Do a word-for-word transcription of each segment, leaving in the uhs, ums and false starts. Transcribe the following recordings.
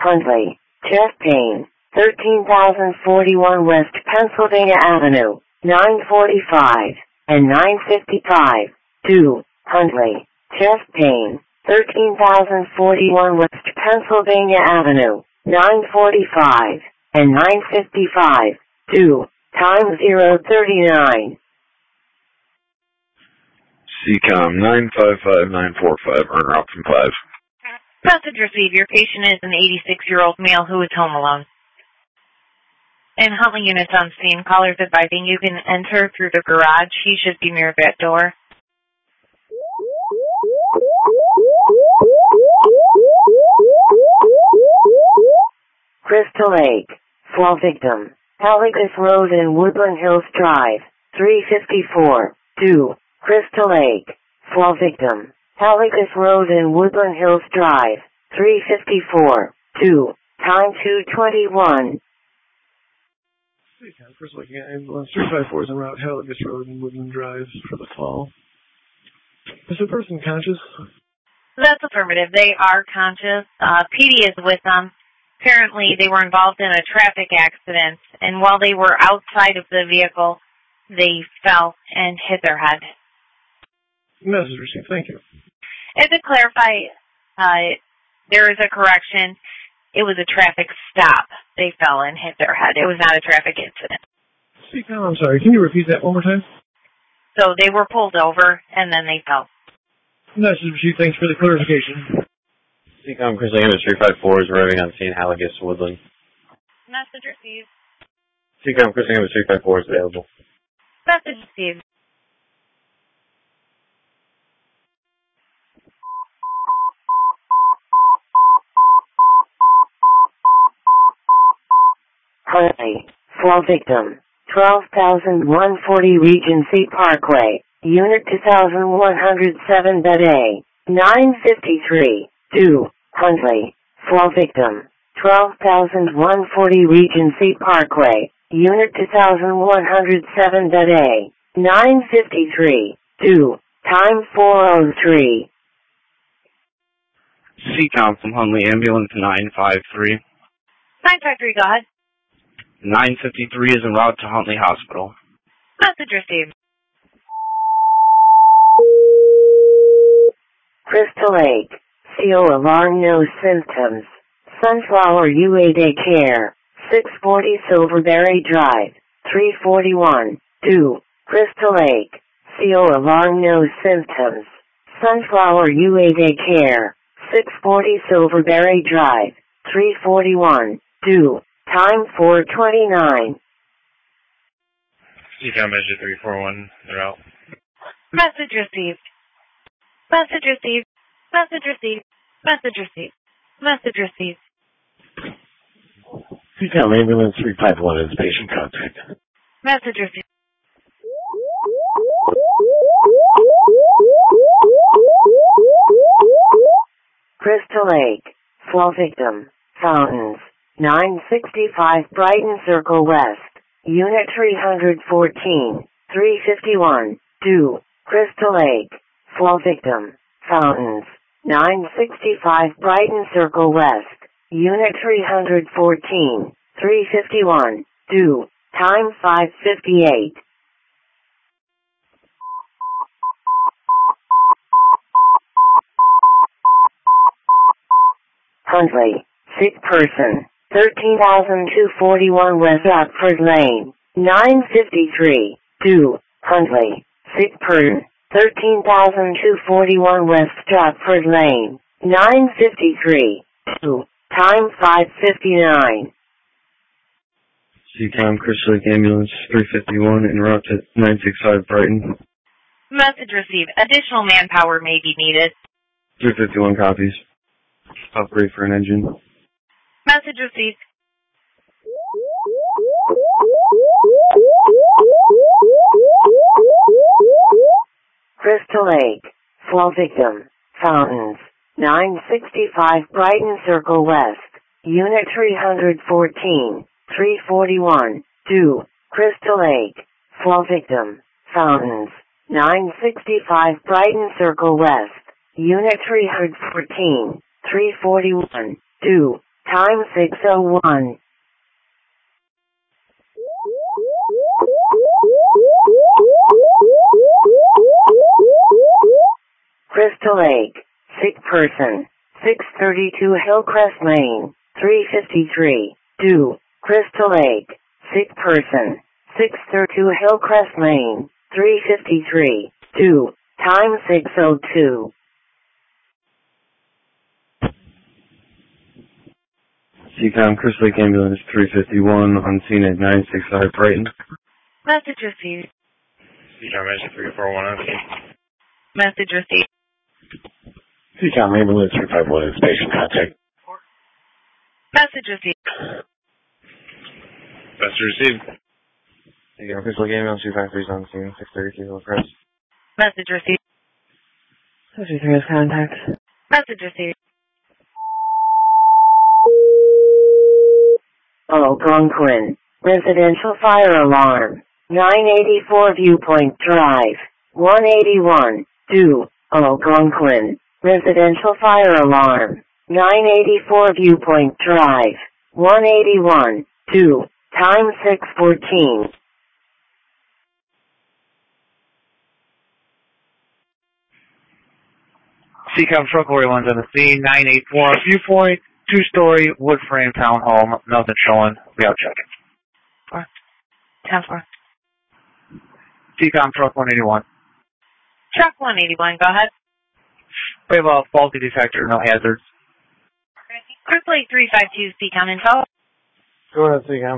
Huntley, chest pain, thirteen thousand forty-one West Pennsylvania Avenue, nine forty-five and nine fifty-five. two. Huntley, chest pain, thirteen thousand forty-one West Pennsylvania Avenue, nine forty-five and nine fifty-five. two. Time zero thirty-nine. C COM nine five five nine four five, earn route from five. Message received. Your patient is an eighty-six-year-old male who is home alone. And Huntley units on scene. Callers advising you can enter through the garage. He should be near that door. Crystal Lake, fall victim, Haligus Road and Woodland Hills Drive, three fifty-four. two. Crystal Lake, fall victim, Haligus Road and Woodland Hills Drive, three fifty-four. two. Time two twenty-one. First looking at ambulance three five four is en route Haligus Road and Woodland Drive for the fall. Is the person conscious? That's affirmative. They are conscious. Uh, P D is with them. Apparently, they were involved in a traffic accident, and while they were outside of the vehicle, they fell and hit their head. Message received. Thank you. And to clarify, uh, there is a correction. It was a traffic stop. They fell and hit their head. It was not a traffic incident. C COM, I'm sorry. Can you repeat that one more time? So they were pulled over, and then they fell. Message received. Thanks for the clarification. C COM, Chris Ambulance three five four is arriving on scene, Haligus, Woodland. Message received. C COM, Chris Ambulance three five four is available. Message received. Huntley, fall victim, twelve thousand one hundred forty Regency Parkway, Unit two thousand one hundred seven Bed A, nine fifty-three. two. Huntley, fall victim, twelve thousand one hundred forty Regency Parkway, Unit two thousand one hundred seven Bed A, nine fifty-three. two. Time four oh three. C COM from Huntley Ambulance nine five three. nine five three, go ahead. nine fifty-three is en route to Huntley Hospital. Message received. Crystal Lake, C O alarm, no symptoms. Sunflower U A Daycare, six forty Silverberry Drive, three forty-one. two. Crystal Lake, C O alarm, no symptoms. Sunflower U A Daycare, six forty Silverberry Drive, three forty-one. two. Time four twenty-nine. C COM measure three four one, they're out. Message received. Message received. Message received. Message received. Message received. C COM Ambulance three five one is patient contact. Message received. Crystal Lake, fall victim, Fountains, nine sixty-five Brighton Circle West, Unit three fourteen, three fifty-one. two. Crystal Lake, fall victim, Fountains, nine sixty-five Brighton Circle West, Unit three fourteen, three fifty-one. two. Time five fifty-eight. Huntley, sick person, thirteen thousand two hundred forty-one West Rockford Lane, nine fifty-three. two. Huntley, sick person, thirteen thousand two hundred forty-one West Stratford Lane, nine fifty-three. two. Time five fifty-nine. C COM, Crystal Lake Ambulance three fifty-one en route to nine sixty-five Brighton. Message received. Additional manpower may be needed. three fifty-one copies. Upgrade for an engine. Message received. Crystal Lake, fall victim, Fountains, nine sixty-five Brighton Circle West, Unit three fourteen, three forty-one. two. Crystal Lake, fall victim, Fountains, nine sixty-five Brighton Circle West, Unit three fourteen, three forty-one. two. Time six oh one. Crystal Lake. Sick person. six thirty-two Hillcrest Lane. three fifty-three. two. Crystal Lake. Sick person. six thirty-two Hillcrest Lane. three fifty-three. two. Time six oh two. Seacom Crystal Lake Ambulance three fifty-one on scene at nine sixty-five Brighton. Message received. Seacom Mission three four one on scene. Message received. Seacom Ambulance three five one is patient contact. Message received. Message received. Seacom Crystal Lake Ambulance two five three is on scene, six thirty-two Hillcrest. Message received. fifty-three has contact. Message received. Algonquin. Residential fire alarm. nine eighty-four Viewpoint Drive. one eighty-one. two. Algonquin. Residential fire alarm. nine eighty-four Viewpoint Drive. one eighty-one. two. Time six fourteen. Seacom Truck Lorry one's on the scene, nine eight four Viewpoint, two-story wood frame townhome, nothing showing. We out checking. Four. Ten four. Seacom Truck one eighty-one. Truck one eighty-one, go ahead. We have a faulty detector, no hazards. Crystal Lake three five two, Seacom info. Go ahead, Seacom.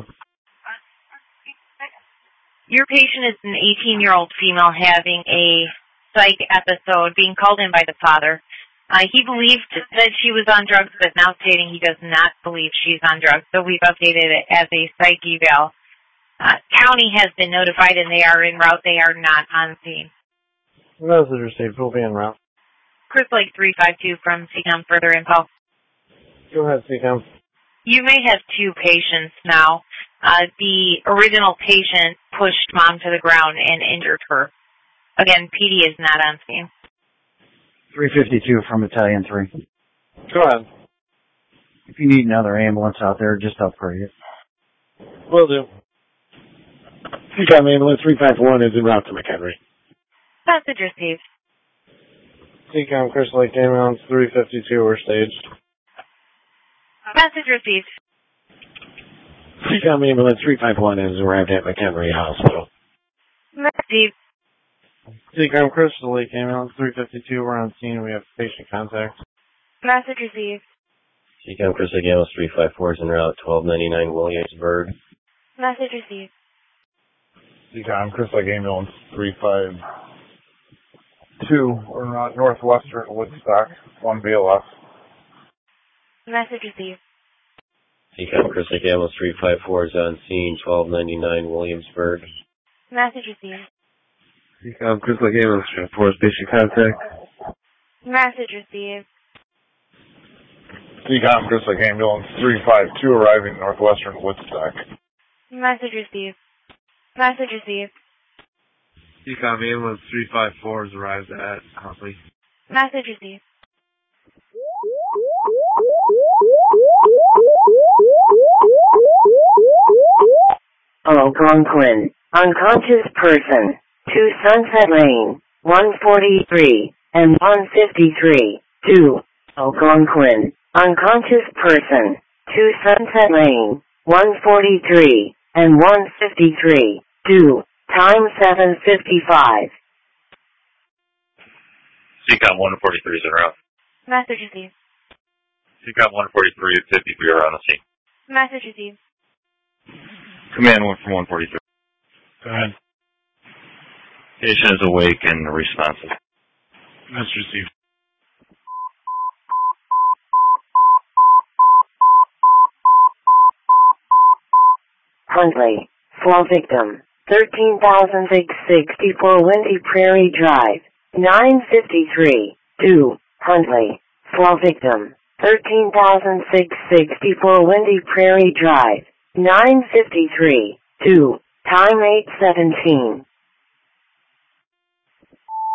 Your patient is an eighteen-year-old female having a psych episode, being called in by the father. Uh, he believed that she was on drugs, but now stating he does not believe she's on drugs, so we've updated it as a psych eval. Uh, county has been notified and they are en route. They are not on scene. Message received. We'll be en route. Crystal Lake three five two from Seacom, further info. Go ahead, Seacom. You may have two patients now. Uh, the original patient pushed mom to the ground and injured her. Again, P D is not on scene. three fifty-two from Battalion three. Go ahead. If you need another ambulance out there, just upgrade it. Will do. Seacom Ambulance three five one is en route to McHenry. Message received. Seacom Crystal Lake Ambulance three fifty-two were staged. Message received. Seacom Ambulance three five one has arrived at McHenry Hospital. Received. Seacom Crystal Lake Ambulance three fifty-two, we're on scene. We have patient contact. Message received. Seacom Crystal Lake Ambulance three five four is en route, twelve ninety-nine Williamsburg. Message received. Seacom Crystal Lake Ambulance three five two, we're en route northwestern Woodstock, one B L S. Message received. Seacom Crystal Lake Ambulance three five four is on scene, twelve ninety-nine Williamsburg. Message received. Seacom Crystal Lake Ambulance three four is patient contact. Message received. Seacom Crystal Lake Ambulance three five two arriving northwestern Woodstock. Message received. Message received. Seacom Ambulance three five four has arrived at Huntley. Message received. Algonquin. Unconscious person. two Sunset Lane. one forty-three and one fifty-three. two. Algonquin. Unconscious person. two Sunset Lane. one forty-three and one fifty-three. two. Time seven fifty-five. Seacom one forty-three is en route. Message received. Seacom one forty-three fifty-three are on the scene. Message received. Command one from one forty-three. Go ahead. Patient is awake and responsive. Message received. Huntley. Fall victim. thirteen thousand six hundred sixty-four Windy Prairie Drive. nine fifty-three. two. Huntley. Fall victim. thirteen thousand six hundred sixty-four Windy Prairie Drive. nine fifty-three. two. Time eight seventeen.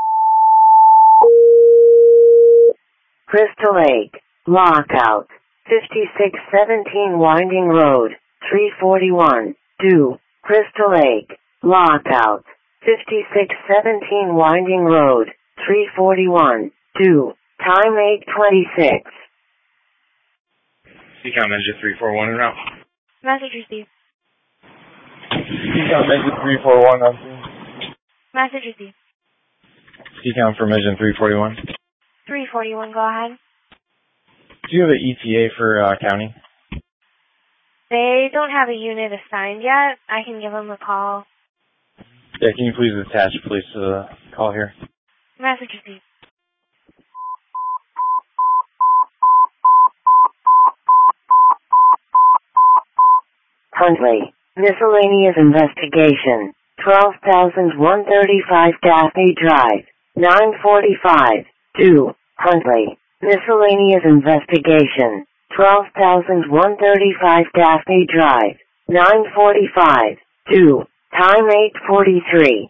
Crystal Lake. Lockout. fifty-six seventeen Winding Road, three forty-one, due, Crystal Lake, lockout. fifty-six seventeen Winding Road, three forty-one, due, time eight twenty-six. C COM engine three four one en route. Message received. C COM engine three four one on scene. Message received. C COM from engine three forty-one. three forty-one, go ahead. Do you have an E T A for uh, county? They don't have a unit assigned yet. I can give them a call. Yeah, can you please attach police to the call here? Message received. Huntley, miscellaneous investigation, twelve thousand one thirty-five Daphne Drive, nine forty-five, due, Huntley, miscellaneous investigation, twelve thousand one thirty-five Daphne Drive, nine forty-five, due, time eight forty-three.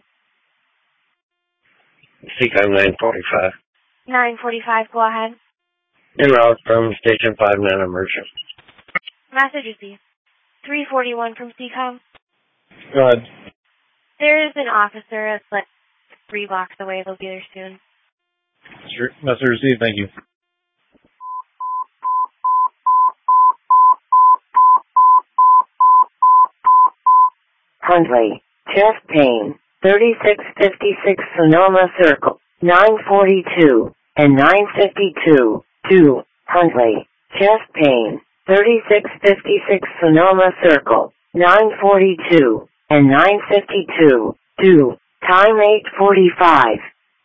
C COM nine forty-five. nine forty-five, go ahead. En route from Station five nine Emergent. Message received. three forty-one from C COM. Go ahead. There is an officer that's like three blocks away. They'll be there soon. Sure. Message received, thank you. Huntley, chest pain, thirty-six fifty-six Sonoma Circle, nine forty-two, and nine fifty-two, due, Huntley, chest pain, thirty-six fifty-six Sonoma Circle, nine forty-two, and nine fifty-two, due, time eight forty-five.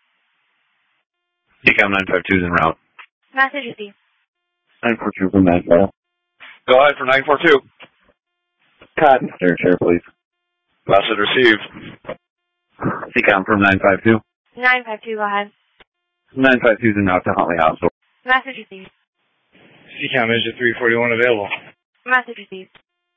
C COM nine five two is en route. Message received. nine four two from that file. Go ahead for nine four two. Cut. Share, share, please. Message received. C COM from nine five two. nine five two, go ahead. nine five two is en route to Huntley Hospital. Message received. C COM engine three forty-one available. Message received.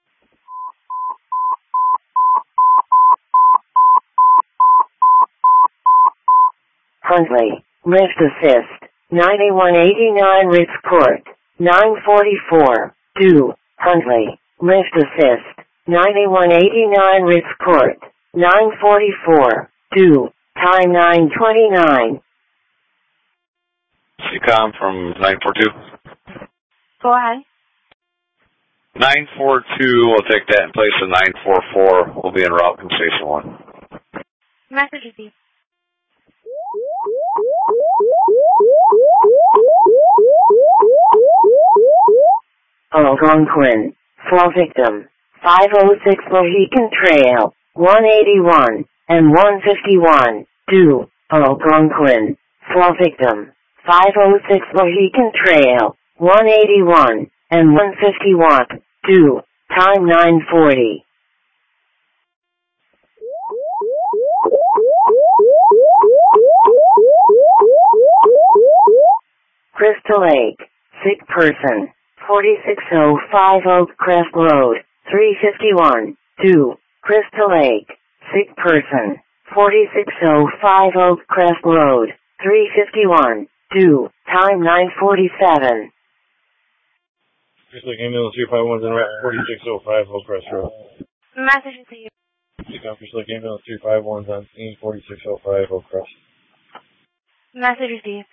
Huntley, lift assist, ninety-one eighty-nine Ritz Court, nine forty-four, due, Huntley, lift assist, ninety-one eighty-nine Ritz Court, nine forty-four, due, time nine twenty-nine. C COM from nine four two. Go ahead. nine four two will take that in place of nine four four. We'll be en route from Station one. Message received. Algonquin, fall victim, five oh six Mohican Trail, one eighty-one, and one fifty-one, due, Algonquin, fall victim, five oh six Mohican Trail, one eighty-one, and one fifty-one, due, time nine forty. Crystal Lake, sick person, forty-six oh five Oakcrest Road, three fifty-one, due, Crystal Lake, sick person, forty-six oh five Oakcrest Road, three fifty-one, due, time nine forty-seven. Crystal Lake ambulance three five one is en route, forty-six oh five Oakcrest Road. Message received. C COM Crystal Lake ambulance three five one is on scene, forty-six oh five Oakcrest. Message received.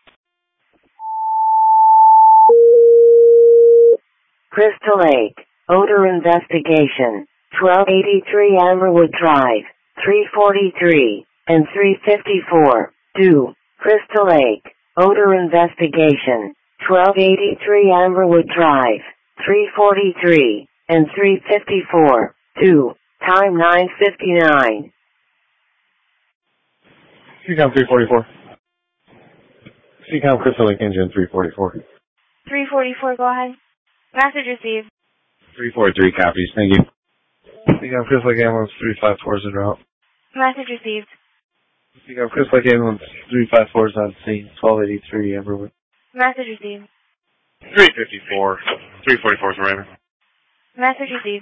Crystal Lake, odor investigation, twelve eighty-three Amberwood Drive, three forty-three, and three fifty-four, due, Crystal Lake, odor investigation, twelve eighty-three Amberwood Drive, three forty-three, and three fifty-four, due, time nine fifty-nine. C COM three forty-four. C COM Crystal Lake engine three forty-four. three forty-four, go ahead. Message received. three forty-three copies, thank you. C COM Crystal Lake ambulance three five four is en route. Message received. C COM Crystal Lake ambulance three five four is on scene, twelve eighty-three Amberwood. Message received. three fifty-four. three forty-four is arriving. Message received.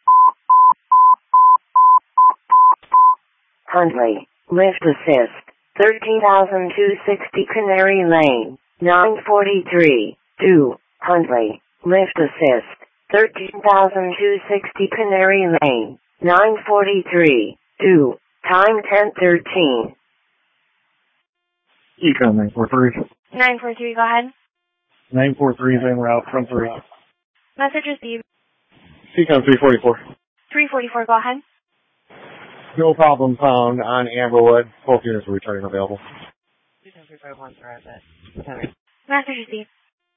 Huntley, lift assist, thirteen thousand two hundred sixty Canary Lane, nine forty-three, two, Huntley, lift assist, thirteen thousand two hundred sixty Canary Lane, nine forty-three, two, time ten thirteen. Econ nine four three. nine four three, go ahead. nine four three is en route from three. Message received. Econ three forty-four. three forty-four, go ahead. No problem found on Amberwood. Both units are returning available. Message received.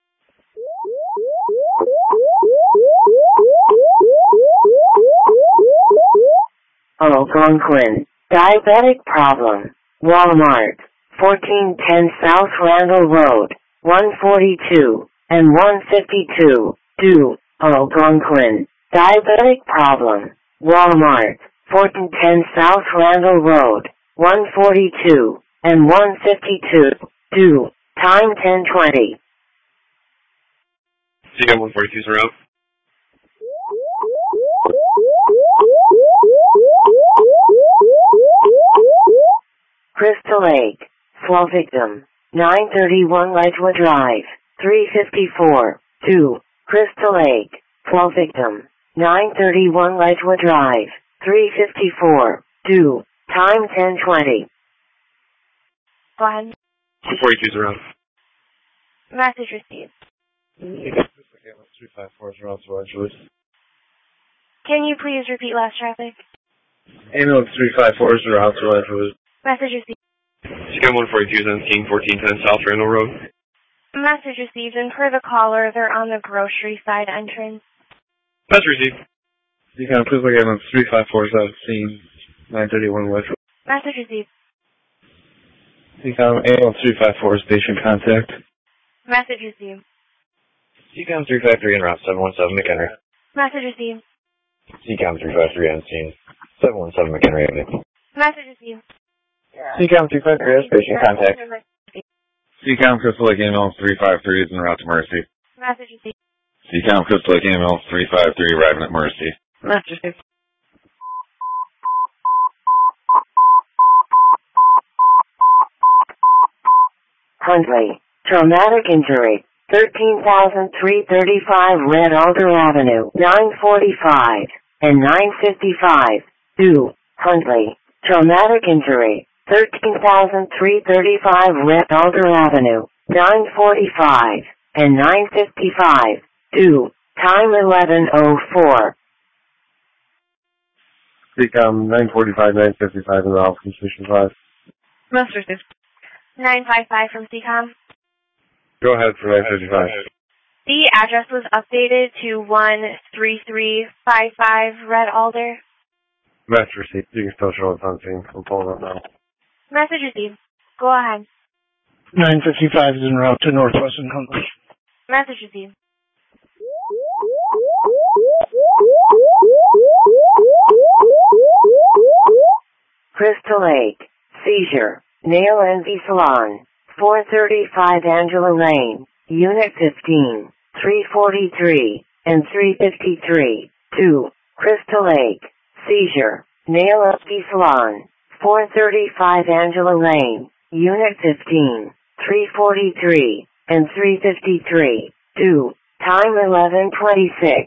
Algonquin, diabetic problem. Walmart, fourteen ten South Randall Road, one forty-two and one fifty-two, do, Algonquin, diabetic problem. Walmart, fourteen ten South Randall Road, one forty-two and one fifty-two, do, time ten twenty. C M one forty-two is around. Crystal Lake, Slow victim, nine thirty-one Ledgewood Drive, three fifty-four, two, Crystal Lake, Slow victim, nine thirty-one Ledgewood Drive, three fifty-four, two, time ten twenty. Go ahead. two forty-two is around. Message received. three five four is around to Angeles. Can you please repeat last traffic? Ambulance three five four is around to Angeles. Message received. C M one forty-two is on scene, fourteen ten South Randall Road. Message received, and per the caller, they're on the grocery side entrance. Message received. Econ Crystal Lake Ambulance three five four is on scene, nine thirty-one West. Message received. Econ Ambulance three five four is patient contact. Message received. Econ three five three en route, seven one seven McHenry. Message received. Econ three five three on scene, seven one seven McHenry Avenue. Message received. Econ three five three has patient contact. Econ Crystal Lake Ambulance three five three is en route to Mercy. Message received. Econ Crystal Lake Ambulance three five three arriving at Mercy. Message received. Huntley, traumatic injury, thirteen thousand three hundred thirty-five Red Alder Avenue, nine forty-five and nine fifty-five, do, Huntley, traumatic injury, thirteen thousand three hundred thirty-five Red Alder Avenue, nine forty-five and nine fifty-five, do, time eleven oh four. Econ nine forty-five, nine fifty-five in the office from Station five. Message received. nine five five from C COM. Go ahead for nine fifty-five. The address was updated to one three three five five Red Alder. Match receipt. You can still show it's on scene. I'm pulling up now. Message received. Go ahead. nine fifty-five is en route to Northwestern Huntley. Message received. Crystal Lake, seizure, nail envy salon, four thirty-five Angela Lane, Unit fifteen, three forty-three and three fifty-three, two, Crystal Lake, seizure, nail envy salon, four thirty-five Angela Lane, Unit fifteen, three forty-three and three fifty-three, two, time eleven twenty-six.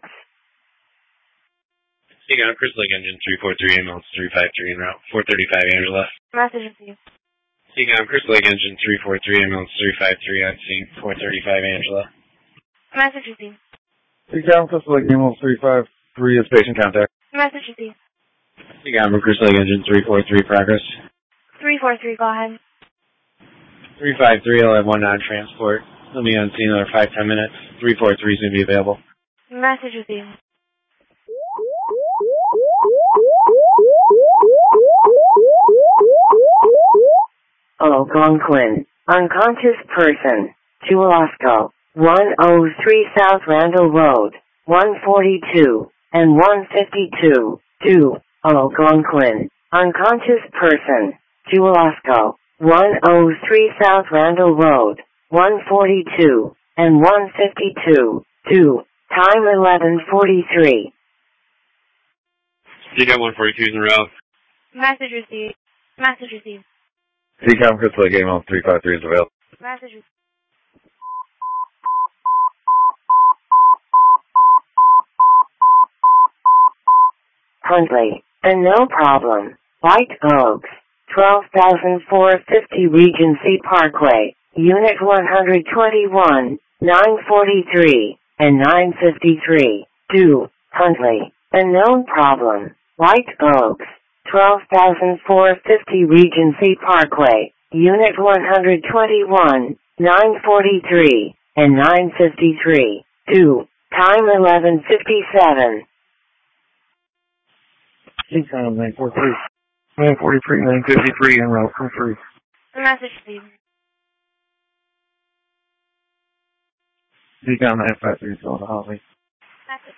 Econ Crystal Lake Engine three four three ambulance three five three en route, four thirty-five Angela. Message received. Econ Crystal Lake Engine three four three ambulance three five three on scene, four thirty-five Angela. Message received. Econ Crystal Lake Ambulance three five three is patient contact. Message received. Econ Crystal Lake Engine three four three progress. three four three, go ahead. three five three, I'll have one non-transport. He'll be on scene another five, ten minutes. three four three is going to be available. Message received. Algonquin, unconscious person, Chulasco, one oh three South Randall Road, one forty-two and one fifty-two, two, Algonquin, unconscious person, Chulasco, one oh three South Randall Road, one forty-two and one fifty-two, two, time eleven forty-three. Econ one forty-two is en route. Message received. Message received. C COM Crystal Lake ambulance three five three is available. Message. Huntley, and no problem. White Oaks, twelve thousand four hundred fifty Regency Parkway, Unit one twenty-one, nine forty-three, and nine fifty-three, two, Huntley, and no problem. White Oaks, twelve thousand four hundred fifty Regency Parkway, Unit one twenty-one, nine forty-three, and nine fifty-three, two, time eleven fifty-seven. C COM nine forty-three. nine forty-three, nine fifty-three, en route from three. Message, Steve. C COM nine five three is going to Holly. Message.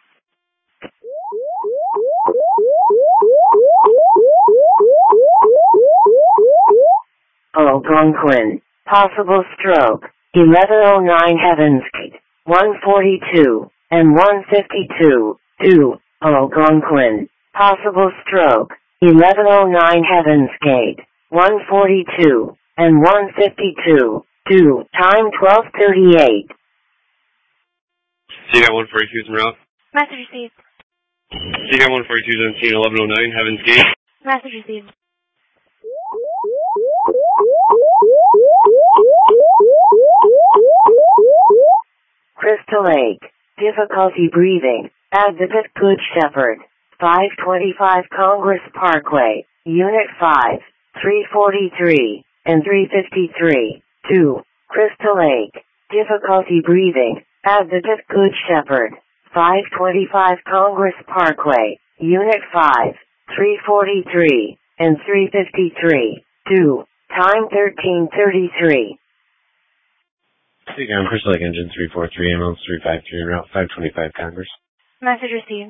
Algonquin, possible stroke, eleven oh nine Heavens Gate, one forty-two, and one fifty-two, two, Algonquin, possible stroke, eleven oh nine Heavens Gate, one forty-two, and one fifty-two, two, time twelve thirty-eight. C COM one forty-two is en route. Message received. C COM one forty-two is on scene, eleven oh nine, Heavens Gate. Message received. Crystal Lake, difficulty breathing, Advocate Good Shepherd, five twenty-five Congress Parkway, Unit five, three forty-three, and three fifty-three, two, Crystal Lake, difficulty breathing, Advocate Good Shepherd, five twenty-five Congress Parkway, Unit five, three forty-three, and three fifty-three, two, time thirteen thirty-three. C COM Crystal Lake Engine three four three, ambulance three five three, en route five twenty-five Congress. Message received.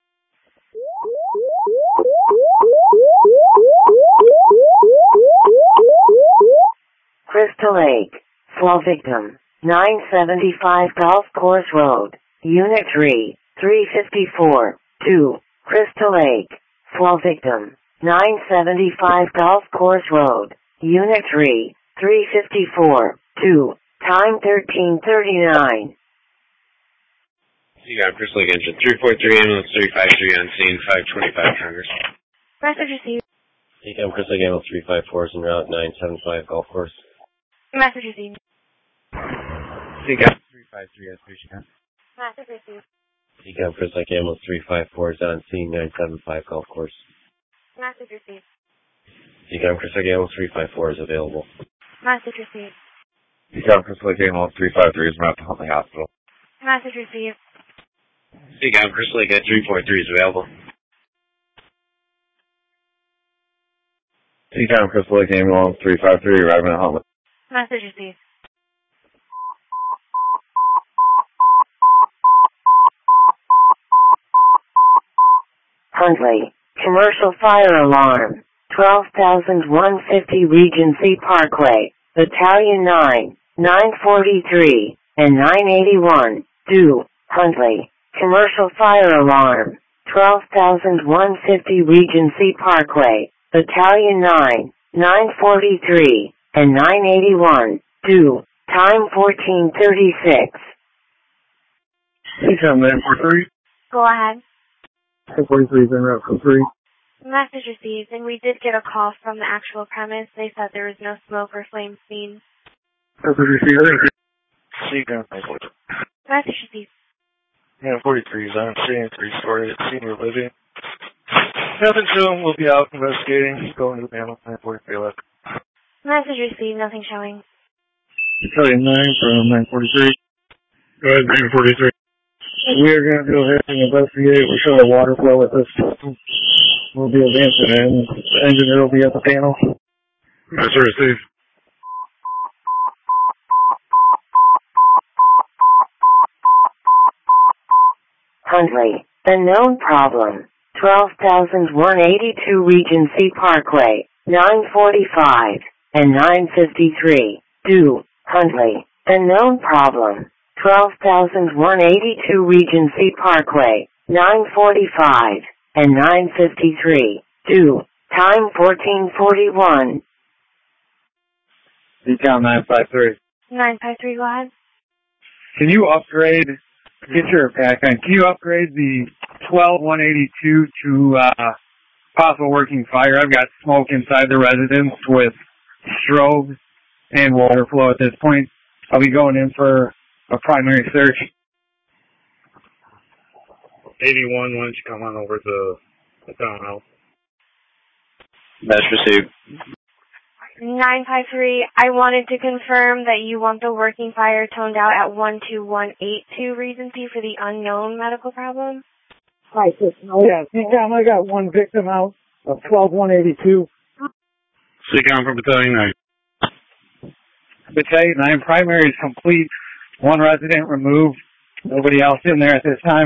Crystal Lake, fall victim, nine seventy-five Golf Course Road, Unit three, three fifty-four, two, Crystal Lake, fall victim, nine seventy-five Golf Course Road, Unit three, three fifty-four, two, time thirteen thirty-nine. C COM Crystal Lake Engine three four three, ambulance three five three on scene, five twenty-five Congress. Message received. C COM Crystal Lake ambulance three five four is en route nine seventy-five Golf Course. Message received. C COM three five three on Fusion. Message received. C COM Crystal Lake ambulance three five four is on scene, nine seventy-five Golf Course. Message received. C COM Crystal Lake ambulance three five four is available. Message received. C COM Crystal Lake ambulance three five three is en route to Huntley Hospital. Message received. C COM Crystal Lake at three four three is available. C COM Crystal Lake ambulance three five three arriving at Huntley. Message received. Huntley, commercial fire alarm, twelve thousand one hundred fifty Regency Parkway, Battalion nine, nine forty-three, and nine eighty-one, two, Huntley, commercial fire alarm, twelve thousand one hundred fifty Regency Parkway, Battalion nine, nine forty-three, and nine eighty-one, two, time fourteen thirty-six. C COM nine forty-three. Go ahead. nine forty-three is en route from three. Message received, and we did get a call from the actual premise. They said there was no smoke or flame seen. Message received. C COM nine forty-three. Message received. nine forty-three is on scene, three-story at senior living. Nothing showing. We'll be out investigating. Going to the panel. nine forty-three left. Message received. Nothing showing. Battalion nine from nine forty-three. Go ahead, nine forty-three. We are going to go ahead and investigate. We show a water flow at this system. We'll be advancing in. The engineer will be at the panel. Message received. Huntley, a known problem, twelve thousand one hundred eighty-two Regency Parkway, nine forty-five, and nine fifty-three, two, Huntley, a known problem, twelve thousand one hundred eighty-two Regency Parkway, nine forty-five, and nine fifty-three, two, time fourteen forty-one. Decom nine five three. nine five three, go ahead. Can you upgrade, get your pack on, can you upgrade the twelve one eighty-two to uh, possible working fire? I've got smoke inside the residence with strobes and water flow at this point. I'll be going in for a primary search. eighty-one, why don't you come on over to the townhouse? That's received. nine five three, I wanted to confirm that you want the working fire toned out at one two one eight two Regency for the unknown medical problem. Hi, sis. No, yeah, Decom, I got one victim out of twelve one eighty-two. Decom from Battalion nine. Battalion nine, primary is complete. One resident removed. Nobody else in there at this time.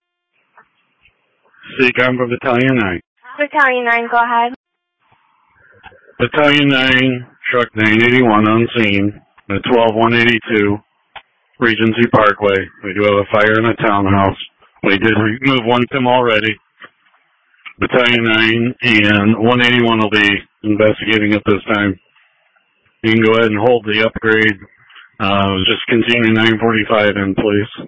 Decom from Battalion nine. Battalion nine, go ahead. Battalion nine, truck nine eighty-one on scene at twelve one eighty-two, Regency Parkway. We do have a fire in a townhouse. We did remove one Tim already. Battalion nine and one eighty-one will be investigating at this time. You can go ahead and hold the upgrade. Uh, just continue nine forty-five in, please.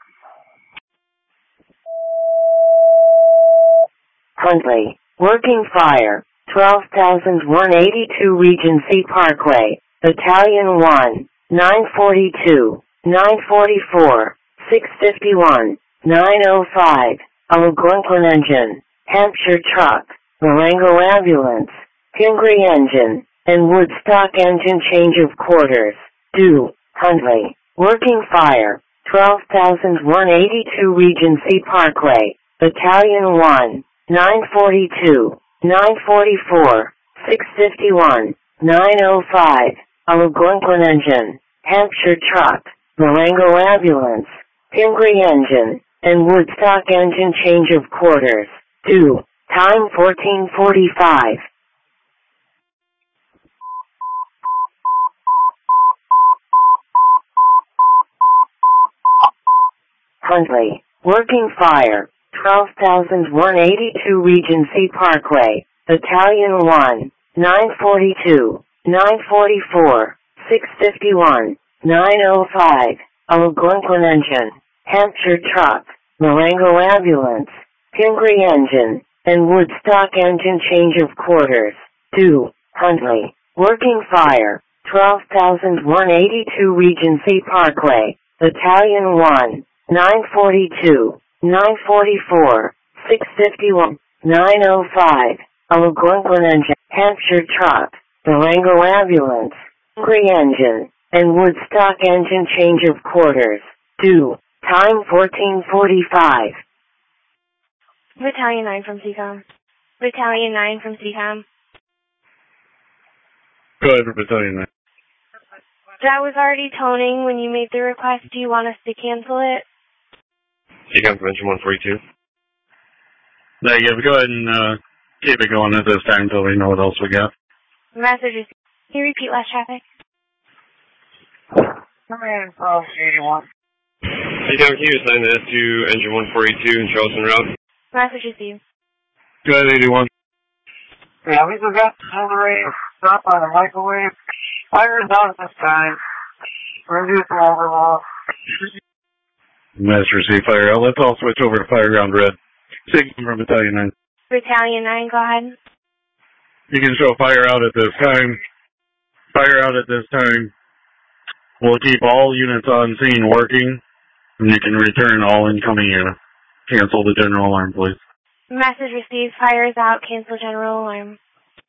Huntley, working fire, twelve thousand one eighty-two Regency Parkway, Battalion one, nine forty-two, nine forty-four, six fifty-one, nine oh five, Algonquin engine, Hampshire truck, Marengo ambulance, Pingree engine, and Woodstock engine change of quarters, due, Huntley, working fire, twelve thousand one eighty-two Regency Parkway, Battalion one, nine forty-two, nine forty-four, six fifty-one, nine oh five, Algonquin engine, Hampshire truck, Marengo ambulance, Pingree engine, and Woodstock engine change of quarters, due, time fourteen forty-five. Huntley, working fire, twelve thousand one eighty-two Regency Parkway, Battalion one, nine forty-two, nine forty-four, six fifty-one, nine oh five, Algonquin engine, Hampshire truck, Marengo ambulance, Pingree engine, and Woodstock engine change of quarters, due, Huntley, working fire, twelve thousand one eighty-two Regency Parkway, Battalion one, nine forty-two, nine forty-four, six fifty-one, nine oh five, Algonquin engine, Hampshire truck, Marengo ambulance, Pingree engine, and Woodstock engine change of quarters, due, time fourteen forty-five. Battalion nine from C COM. Battalion nine from C COM. Go ahead for Battalion nine. That was already toning when you made the request. Do you want us to cancel it? Decom from engine one forty-two. Yeah, yeah, go ahead and uh, keep it going at this time until we know what else we got. Messages. Can you repeat last traffic? Come in, Pro eighty-one. Decom, can you assign that to engine one forty-two and Charleston Route? Messages to you. Go ahead, eighty-one. Yeah, we just got on the radio. Stop on the microwave. Fire down this time. Reduce the overload. Master C fire out. Let's all switch over to Fireground Red. Signal from Battalion nine. Battalion nine, go ahead. You can show fire out at this time. Fire out at this time. We'll keep all units on scene working, and you can return all incoming units. Cancel the general alarm, please. Message received. Fire is out. Cancel general alarm.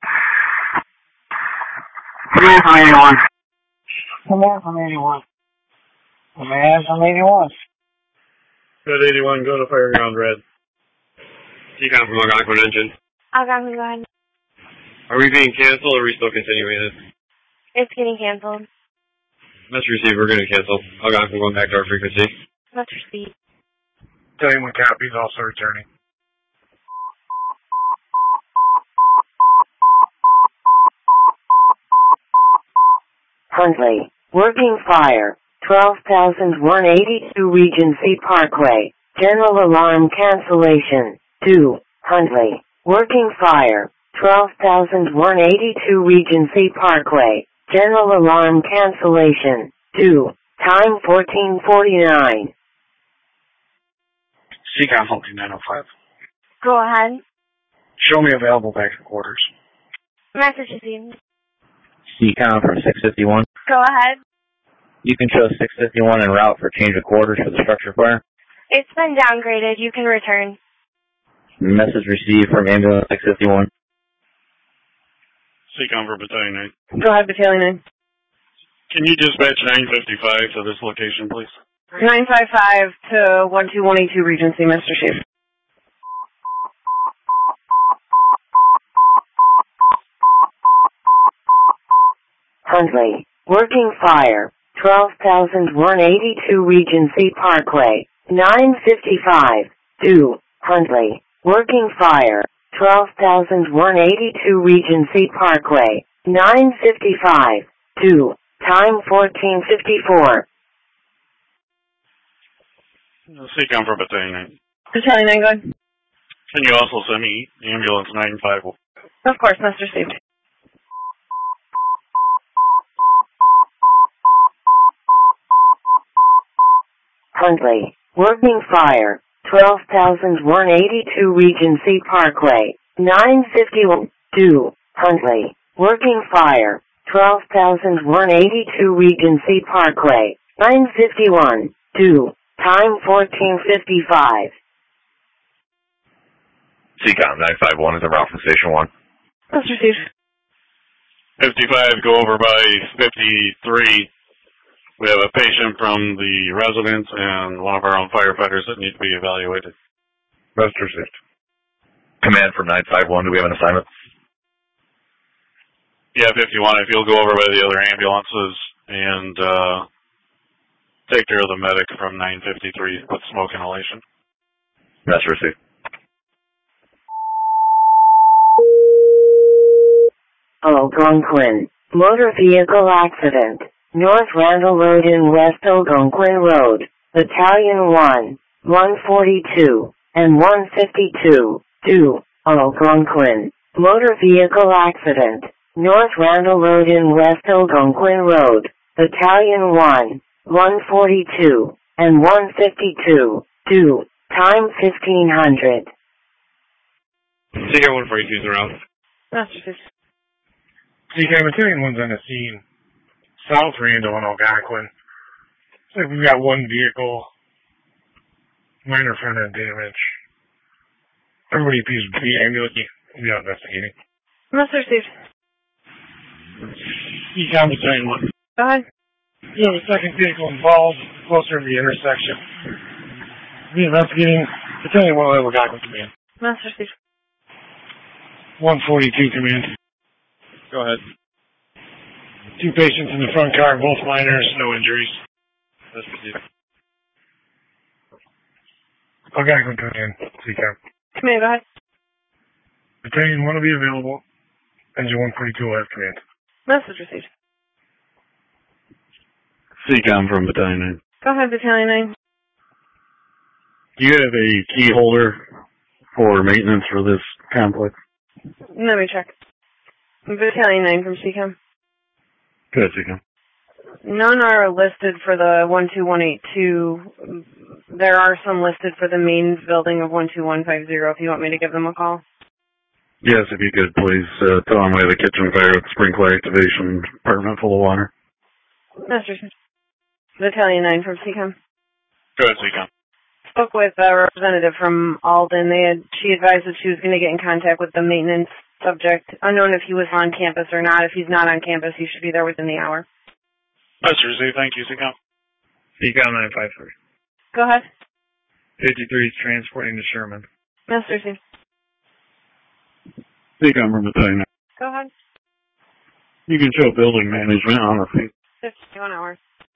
Command from eighty-one. Command from eighty-one. Command from eighty-one. Good eighty-one, go to Fireground Red. Decom from Algonquin engine. Algonquin, go ahead. Are we being canceled or are we still continuing this? It's getting canceled. Message received, we're going to cancel. Algonquin going back to our frequency. Message received. Battalion one copies, also returning. Huntley, working fire, twelve thousand one eighty-two Regency Parkway, general alarm cancellation, due, Huntley, working fire, twelve thousand one eighty-two Regency Parkway, General alarm cancellation. two. Time fourteen forty-nine. C COM holding nine oh five. Go ahead. Show me available back to quarters. Message received. C COM from six fifty-one. Go ahead. You can show six fifty-one en route for change of quarters for the structure fire. It's been downgraded. You can return. Message received from ambulance six fifty-one. C COM for Battalion nine. Go ahead, Battalion nine. Can you dispatch nine fifty-five to this location, please? nine five five to one two one eight two Regency, Master Chief. Huntley, working fire, twelve thousand one hundred eighty-two Regency Parkway, nine fifty-five. two. Huntley, working fire, twelve thousand one hundred eighty-two Regency Parkway, nine fifty-five. two. Time fourteen fifty-four. C COM for Battalion nine. Battalion nine, go ahead. Can you also send me ambulance nine five? Of course, Master Chief. Huntley, working fire, twelve thousand one hundred eighty-two Regency Parkway, nine fifty-one. two. Huntley, working fire, twelve thousand one hundred eighty-two Regency Parkway, nine fifty-one. two. Time fourteen fifty-five. C COM nine five one is en route from Station one. Master Chief. fifty-five, go over by fifty-three. We have a patient from the residence and one of our own firefighters that need to be evaluated. Master Chief. Command from nine five one, do we have an assignment? Yeah, fifty-one, if you'll go over by the other ambulances and uh, take care of the medic from nine fifty-three with smoke inhalation. Master Chief. Algonquin, motor vehicle accident, North Randall Road in West Algonquin Road, Battalion one, one forty-two, and one fifty-two. two. Algonquin, motor vehicle accident, North Randall Road in West Algonquin Road, Battalion one, one forty-two, and one fifty-two. two. Time fifteen hundred. Sierra one forty-two is around. Master Chief. C COM Battalion one's on the scene. South Randall and Algonquin. Looks like we've got one vehicle. Minor front end damage. Everybody please be ambulance. We'll be investigating. Master Chief. C COM Battalion one. Go ahead. We have a second vehicle involved closer to the intersection. Be investigating. Battalion one will have Algonquin command. Master Chief. one forty-two command. Go ahead. Two patients in the front car, both minors, no injuries. Let's proceed. Algonquin command, C COM. Command, go ahead. Battalion one will be available. Engine one forty-two will have command. Message received. C COM from Battalion nine. Go ahead, Battalion nine. Do you have a key holder for maintenance for this complex? Let me check. Battalion nine from C COM. Good, C COM. None are listed for the one two one eight two. There are some listed for the main building of one two one five zero if you want me to give them a call. Yes, if you could, please. Uh, tell them we have a kitchen fire with sprinkler activation, apartment full of water. Master. Battalion nine from C COM. Good, C COM. Spoke with a representative from Alden. They had, she advised that she was going to get in contact with the maintenance subject, unknown if he was on campus or not. If he's not on campus, he should be there within the hour. Master Z, thank you, C COM. C COM nine five three. Go ahead. fifty-three is transporting to Sherman. Master Z. C COM from Battalion nine. Go ahead. You can show building management on the feet. fifty-one hours.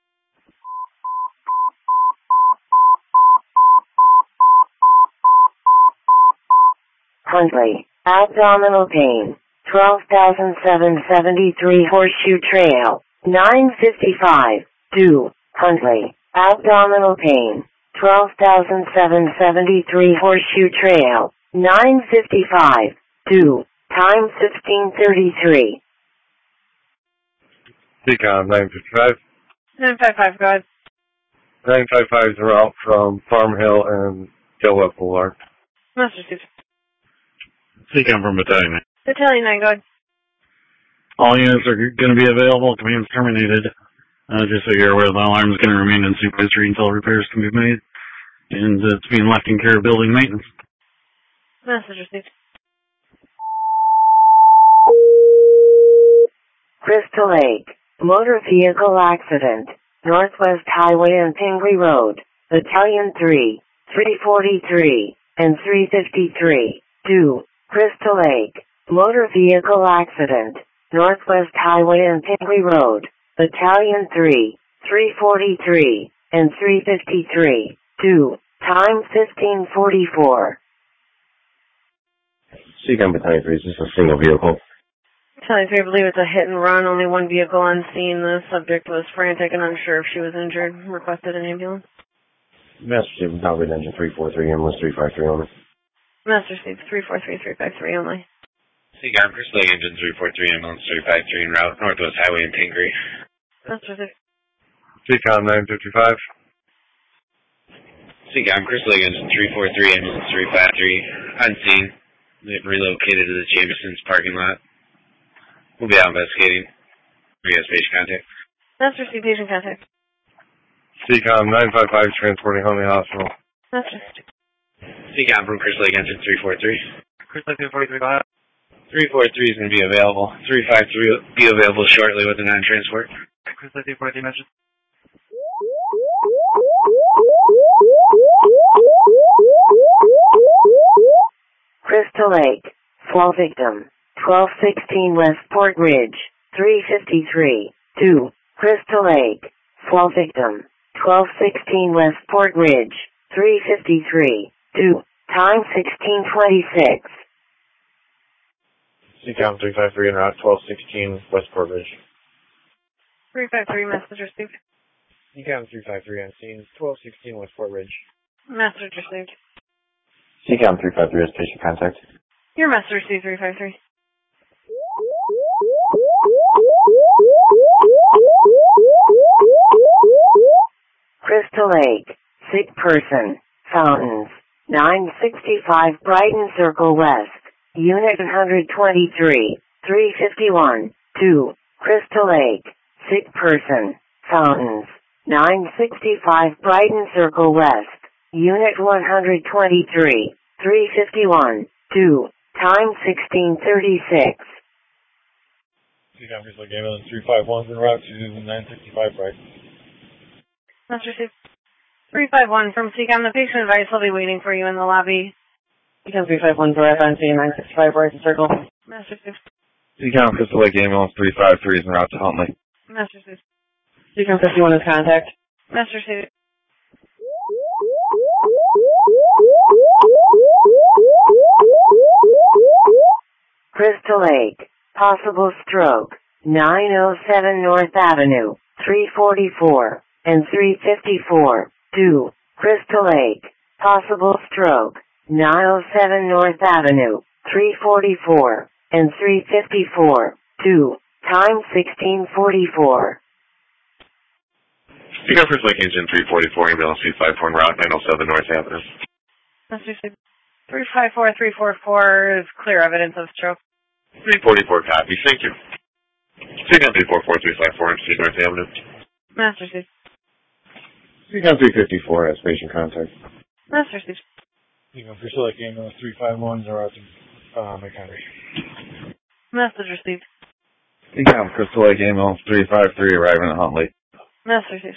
Huntley, abdominal pain, twelve thousand seven hundred seventy-three Horseshoe Trail, nine fifty-five. two. Huntley, abdominal pain, twelve thousand seven hundred seventy-three Horseshoe Trail, nine fifty-five. two. Time fifteen thirty-three. C COM nine fifty-five. nine five five, go ahead. nine five five is a route from Farm Hill and Gilwell Boulevard. Master Steve. C COM from Battalion. Battalion nine, go ahead. All units are going to be available. Command's terminated. Uh, just so you're aware, the alarm is going to remain in supervisory until repairs can be made. And uh, it's being left in care of building maintenance. Message received. Crystal Lake, motor vehicle accident, Northwest Highway and Pingree Road, Battalion three, three forty-three, and three fifty-three. two. Crystal Lake, motor vehicle accident, Northwest Highway and Pingree Road, Battalion three, three forty-three, and three fifty-three. two. Time fifteen forty-four. C COM Battalion three, is this a single vehicle? Battalion three, I believe it's a hit and run. Only one vehicle on scene. The subject was frantic and unsure if she was injured. Requested an ambulance. Master Chief, Valkyrie Engine three four three, ambulance three five three only. Master Steve, three four three, three five three only. C COM Crystal Lake Engine three four three, ambulance three five three en route, Northwest Highway in Pingree. Master Steve. C COM nine fifty-five. C COM Crystal Lake Engine three four three, ambulance three five three, on scene. They've relocated to the Jamison's parking lot. We'll be out investigating. We have patient contact. Master Steve, patient contact. C COM nine five five, transporting home to the hospital. Master Steve. C COM from Crystal Lake Engine three four three. Crystal Lake three forty-three, go ahead. three four three is going to be available. three five three will be available shortly with the non-transport. Crystal Lake three forty-three, message. Crystal Lake, fall victim, twelve sixteen West Port Ridge, three fifty-three. two. Crystal Lake, fall victim, twelve sixteen West Port Ridge, three fifty-three. two. Time sixteen twenty-six. C COM three five three en route, twelve sixteen West Port Ridge. three five three, message received. C COM three five three on scene, twelve sixteen West Port Ridge. Message received. C COM three five three has patient contact. Your message received, three five three. Crystal Lake, sick person, Fountains, nine sixty-five Brighton Circle West, Unit one twenty-three, three fifty-one. two. Crystal Lake, sick person, Fountains, nine sixty-five Brighton Circle West, Unit one twenty-three, three fifty-one. two. Time sixteen thirty-six. C COM Crystal Lake ambulance three five one en route to nine sixty-five Brighton. Master Steve. three five one from C COM. The patient advice will be waiting for you in the lobby. C COM three five one, Brad on scene, nine sixty-five Brighton Circle. Master Steve. C COM Crystal Lake ambulance three five three is en route to Huntley. Master Steve. C COM fifty-one is contact. Master Steve. Crystal Lake, possible stroke, nine oh seven North Avenue, three forty-four, and three fifty-four. two. Crystal Lake, possible stroke, nine oh seven North Avenue, three forty-four, and three fifty-four. two. Time sixteen forty-four. C COM Crystal Lake Engine three forty-four, ambulance three five four en route, nine oh seven North Avenue. Master Steve. three five four, three four four is clear evidence of stroke. three forty-four copy, thank you. C COM three four four, three five four, North Avenue. Master Steve. C COM three fifty-four has patient contact. Master Steve. C COM Crystal Lake ambulance three five one en route to uh, McHenry. Message received. C COM Crystal Lake ambulance three five three arriving at Huntley. Master Steve.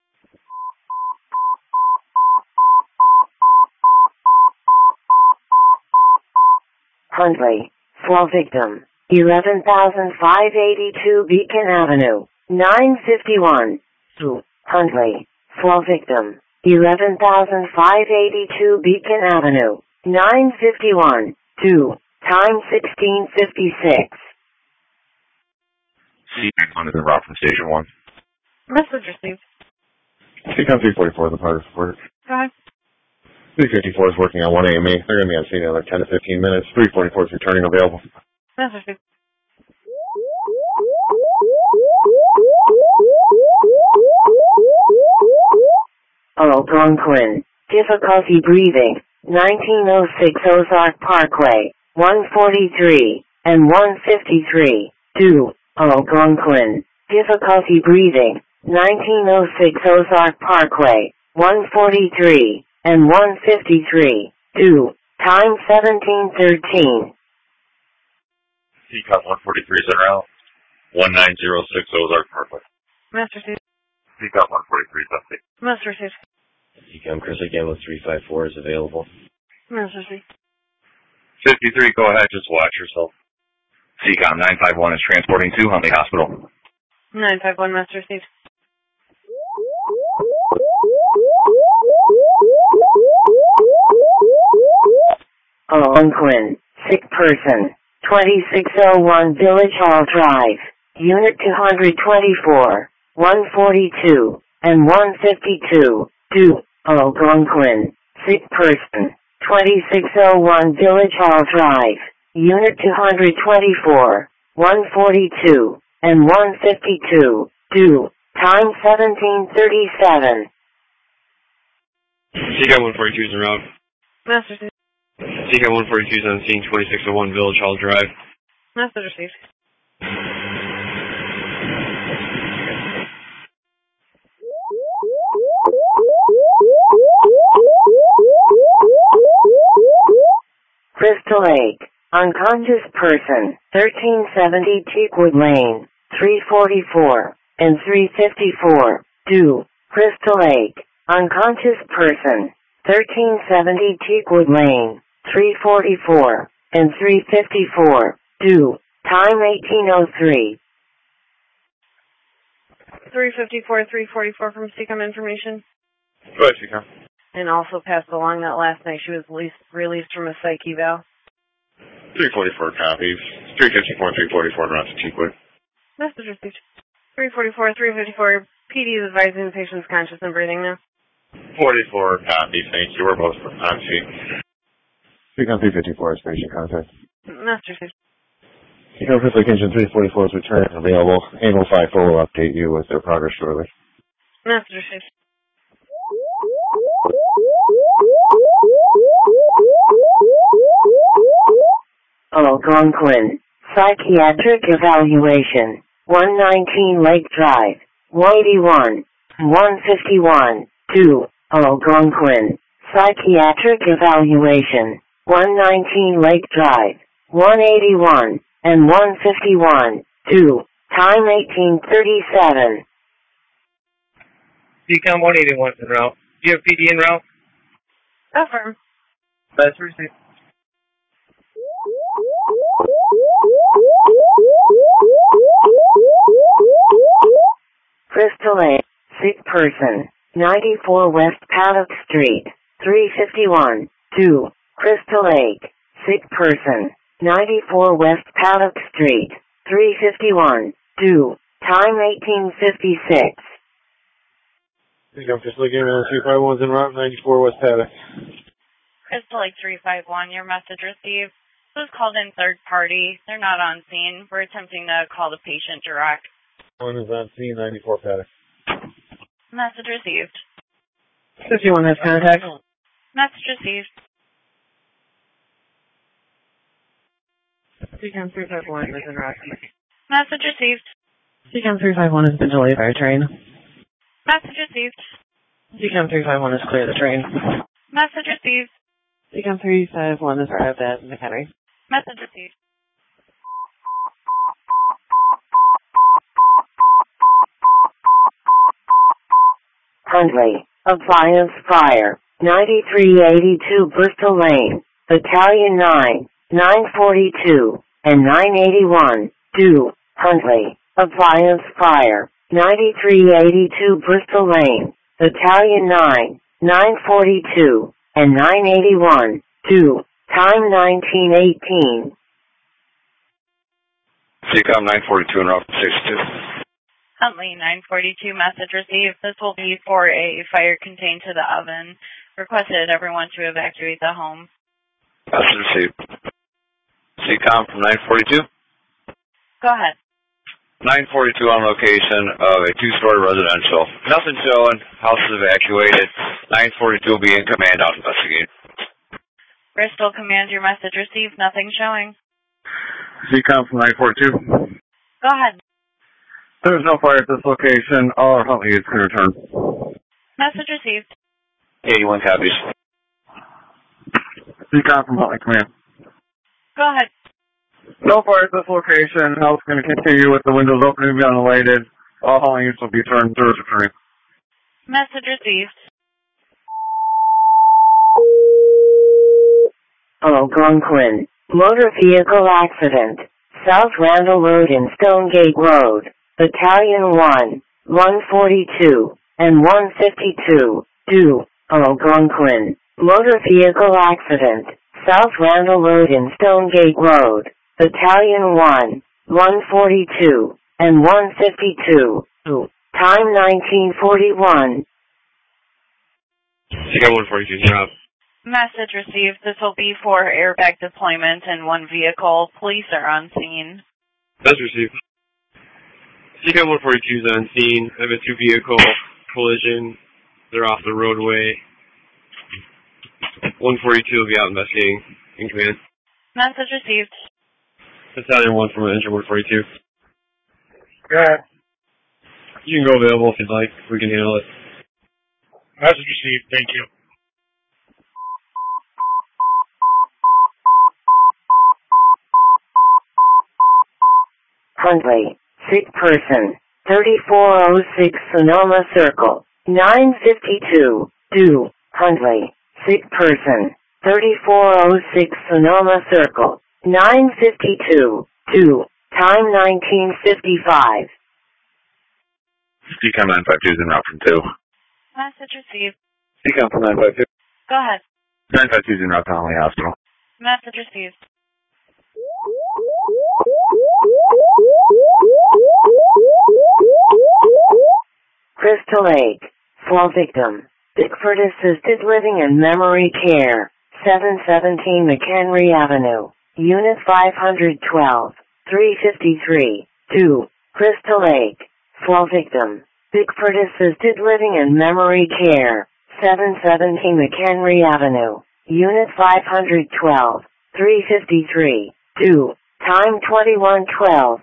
Huntley, fall victim, eleven thousand five eighty-two Beacon Avenue, nine fifty-one. two. Huntley, fall victim, eleven thousand five eighty-two Beacon Avenue, nine fifty-one. two. Time sixteen fifty-six. C COM is en route from Station one. Message received. C COM three forty-four, the part of support. Go ahead. three fifty-four is working on one A M E. They're going to be on scene in another ten to fifteen minutes. three forty-four is returning available. Message received. Algonquin. Difficulty breathing. nineteen oh six Ozark Parkway. one forty-three and one fifty-three. two. Algonquin. Difficulty breathing. nineteen oh six Ozark Parkway. one forty-three and one fifty-three. two. Time seventeen thirteen. C COM one forty-three is en route. one nine zero six Ozark Parkway. Master Steve. C COM one forty-three is update. Master Steve. C COM Chris Gamble three five four is available. Master Steve. fifty-three, go ahead, just watch yourself. C COM nine five one is transporting to Huntley Hospital. nine five one, Master Steve. Algonquin. Sick person. twenty-six oh one Village Hall Drive. Unit two twenty-four. one forty-two and one fifty-two. two. Algonquin. Sick person. twenty-six oh one Village Hall Drive. Unit two twenty-four. one forty-two and one fifty-two. two. Time seventeen thirty-seven. C COM one forty-two is en route. Master Steve. C COM one forty-two is on scene, twenty-six oh one Village Hall Drive. Master Steve. Crystal Lake. Unconscious person. thirteen seventy Teakwood Lane. three forty-four and three fifty-four. two. Crystal Lake. Unconscious person. thirteen seventy Teakwood Lane. three forty-four and three fifty-four. two. Time eighteen oh three. three fifty-four, three forty-four from C COM information. Go ahead, C COM. And also passed along that last night she was released, released from a psych eval. three forty-four copies. three fifty-four, three forty-four en route to Teakwood. Message received. three forty-four, three fifty-four. P D is advising the patient's conscious and breathing now. forty-four copies, thank you. We're both on scene. C COM three fifty-four is patient contact. Message received. C COM Crystal Engine three forty-four is returned available. Angle five four will update you with their progress shortly. Message received. Algonquin. Psychiatric evaluation. one nineteen Lake Drive. one eighty-one. one fifty-one. two. Algonquin. Psychiatric evaluation. one nineteen Lake Drive. one eighty-one and one fifty-one. two. Time eighteen thirty-seven. C COM one eighty-one en route. Do you have P D en route? Affirm. That's received. Crystal Lake. Sick person. ninety-four West Paddock Street. three fifty-one. two. Crystal Lake. Sick person. ninety-four West Paddock Street. three fifty-one. two. Time eighteen fifty-six. C COM Crystal Lake Ambulance three five one is en route, ninety-four West Paddock. Crystal Lake three five one, your message received. This was called in third party. They're not on scene. We're attempting to call the patient direct. One is on scene, ninety-four Paddock. Message received. fifty-one has contact. Message received. C COM three five one is en route. Message received. C COM three five one has been delayed by a train. Message received. C COM three five one has cleared the train. Message received. C COM three five one has arrived at McHenry. Message received. Huntley. Appliance fire. ninety-three eighty-two Bristol Lane. Battalion nine. nine forty-two and nine eighty-one. two. Huntley. Appliance fire. ninety-three eighty-two Bristol Lane. Battalion nine. nine forty-two and nine eighty-one. two. Time nineteen eighteen. C COM nine forty-two and route sixty-two. Huntley nine forty-two, message received. This will be for a fire contained to the oven. Requested everyone to evacuate the home. Message received. C COM from nine forty-two. Go ahead. nine forty-two on location of a two-story residential. Nothing showing. House is evacuated. nine forty-two will be in command out investigating. Bristol Command, your message received. Nothing showing. C COM from nine forty-two. Go ahead. There's no fire at this location. All our hunting units can return. Message received. eighty-one copies. C COM from Huntley Command. Go ahead. No fire at this location. House going to continue with the windows open and ventilated. All hunting units will be turned through returning. Message received. Algonquin. Motor vehicle accident. South Randall Road and Stonegate Road. Battalion one, one forty-two, and one fifty-two. Do. Algonquin. Motor vehicle accident. South Randall Road and Stonegate Road. Battalion one, one forty-two, and one fifty-two. Time nineteen forty-one. C COM one forty-two, drop. Message received. This will be for airbag deployment and one vehicle. Police are on scene. Message received. C COM one forty-two is on scene. I have a two-vehicle collision. They're off the roadway. one forty-two will be out investigating. In command. Message received. Battalion one from engine one forty-two. Go ahead. You can go available if you'd like. We can handle it. Message received. Thank you. Huntley. Sick person. thirty-four oh six Sonoma Circle. nine fifty-two. Do. Huntley. Sick person. thirty-four oh six Sonoma Circle. nine fifty-two. Do. Time nineteen fifty-five. C COM nine five two is en route from two. Message received. C COM from nine five two. Go ahead. nine five two is en route to Huntley Hospital. Message received. Crystal Lake. Fall victim. Bickford Assisted Living and Memory Care. seven seventeen McHenry Avenue. Unit five twelve. three fifty-three. two. Crystal Lake. Fall victim. Bickford Assisted Living and Memory Care. seven seventeen McHenry Avenue. Unit five twelve. three fifty-three. two. Time twenty-one twelve.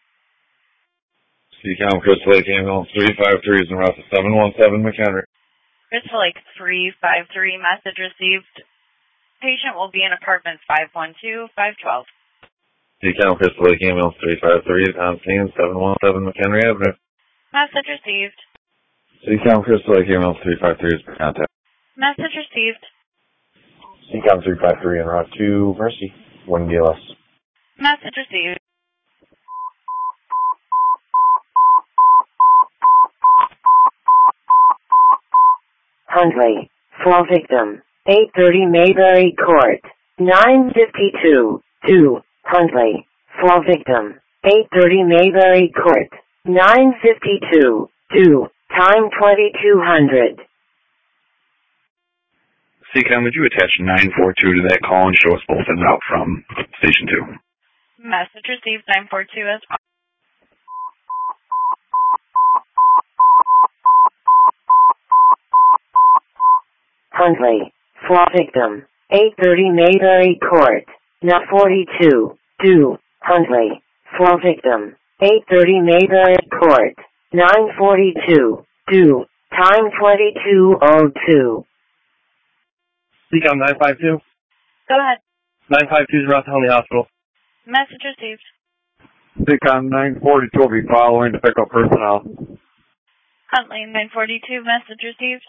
C COM Crystal Lake Ambulance three five three is en route to seven one seven McHenry. Crystal Lake three five three, message received. Patient will be in apartment five one two, five twelve. C COM Crystal Lake Ambulance three five three is on scene, seven one seven McHenry Avenue. Message received. C COM Crystal Lake Ambulance three five three is for contact. Message received. C COM three five three en route to Mercy, one D L S. Message received. Huntley. Fall victim. eight thirty Mayberry Court. nine fifty-two. two. Huntley. Fall victim. eight thirty Mayberry Court. nine fifty-two. two. Time twenty-two hundred. C COM, would you attach nine four two to that call and show us both en route from Station two? Message received, nine four two as well. Huntley. Fall victim. eight thirty Mayberry Court. N forty-two. two. Huntley. Fall victim. eight thirty Mayberry Court. nine forty-two. two. Time twenty-two oh two. C COM nine five two. Go ahead. nine five two is around to Huntley Hospital. Message received. C COM nine forty-two will be following to pick up personnel. Huntley nine forty-two, message received.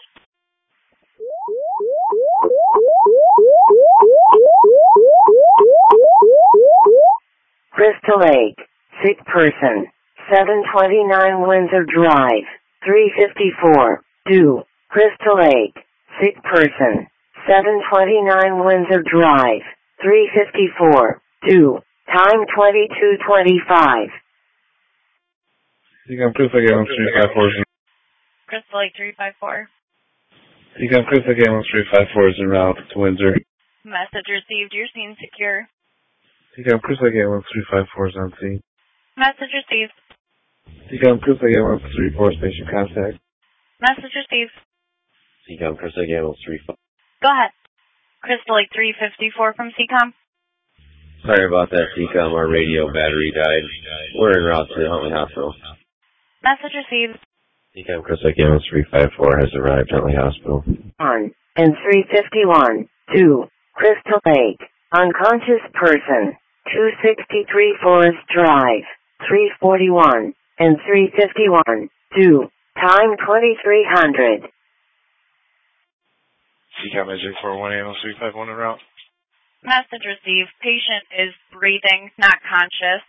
Crystal Lake. Sick person. seven twenty-nine Windsor Drive. three fifty-four. Do. Crystal Lake. Sick person. seven twenty-nine Windsor Drive. three fifty-four. Do. Time twenty-two twenty-five. C COM Crystal Lake Ambulance three five four. Crystal Lake three five four. C COM Crystal Lake Ambulance three five four is en route to Windsor. Message received, your scene secure. C COM Crystal Lake Ambulance three five four is on scene. Message received. Seacom Chris Lake Ambulance three four station contact. Message received. Seacom Chris Lake Ambulance three five. Go ahead. Crystal Lake three fifty-four from C COM. Sorry about that, Seacom. Our radio battery died. We're en route to the Huntley Hospital. Message received. Seacom Chris Lake Ambulance three five four has arrived at Huntley Hospital. One and three fifty-one. Two. Crystal Lake. Unconscious person. two sixty-three Forest Drive. three forty-one and three fifty-one. Two. Time twenty-three hundred. Seacom S J four one ambulance three five one en route. Message received. Patient is breathing, not conscious.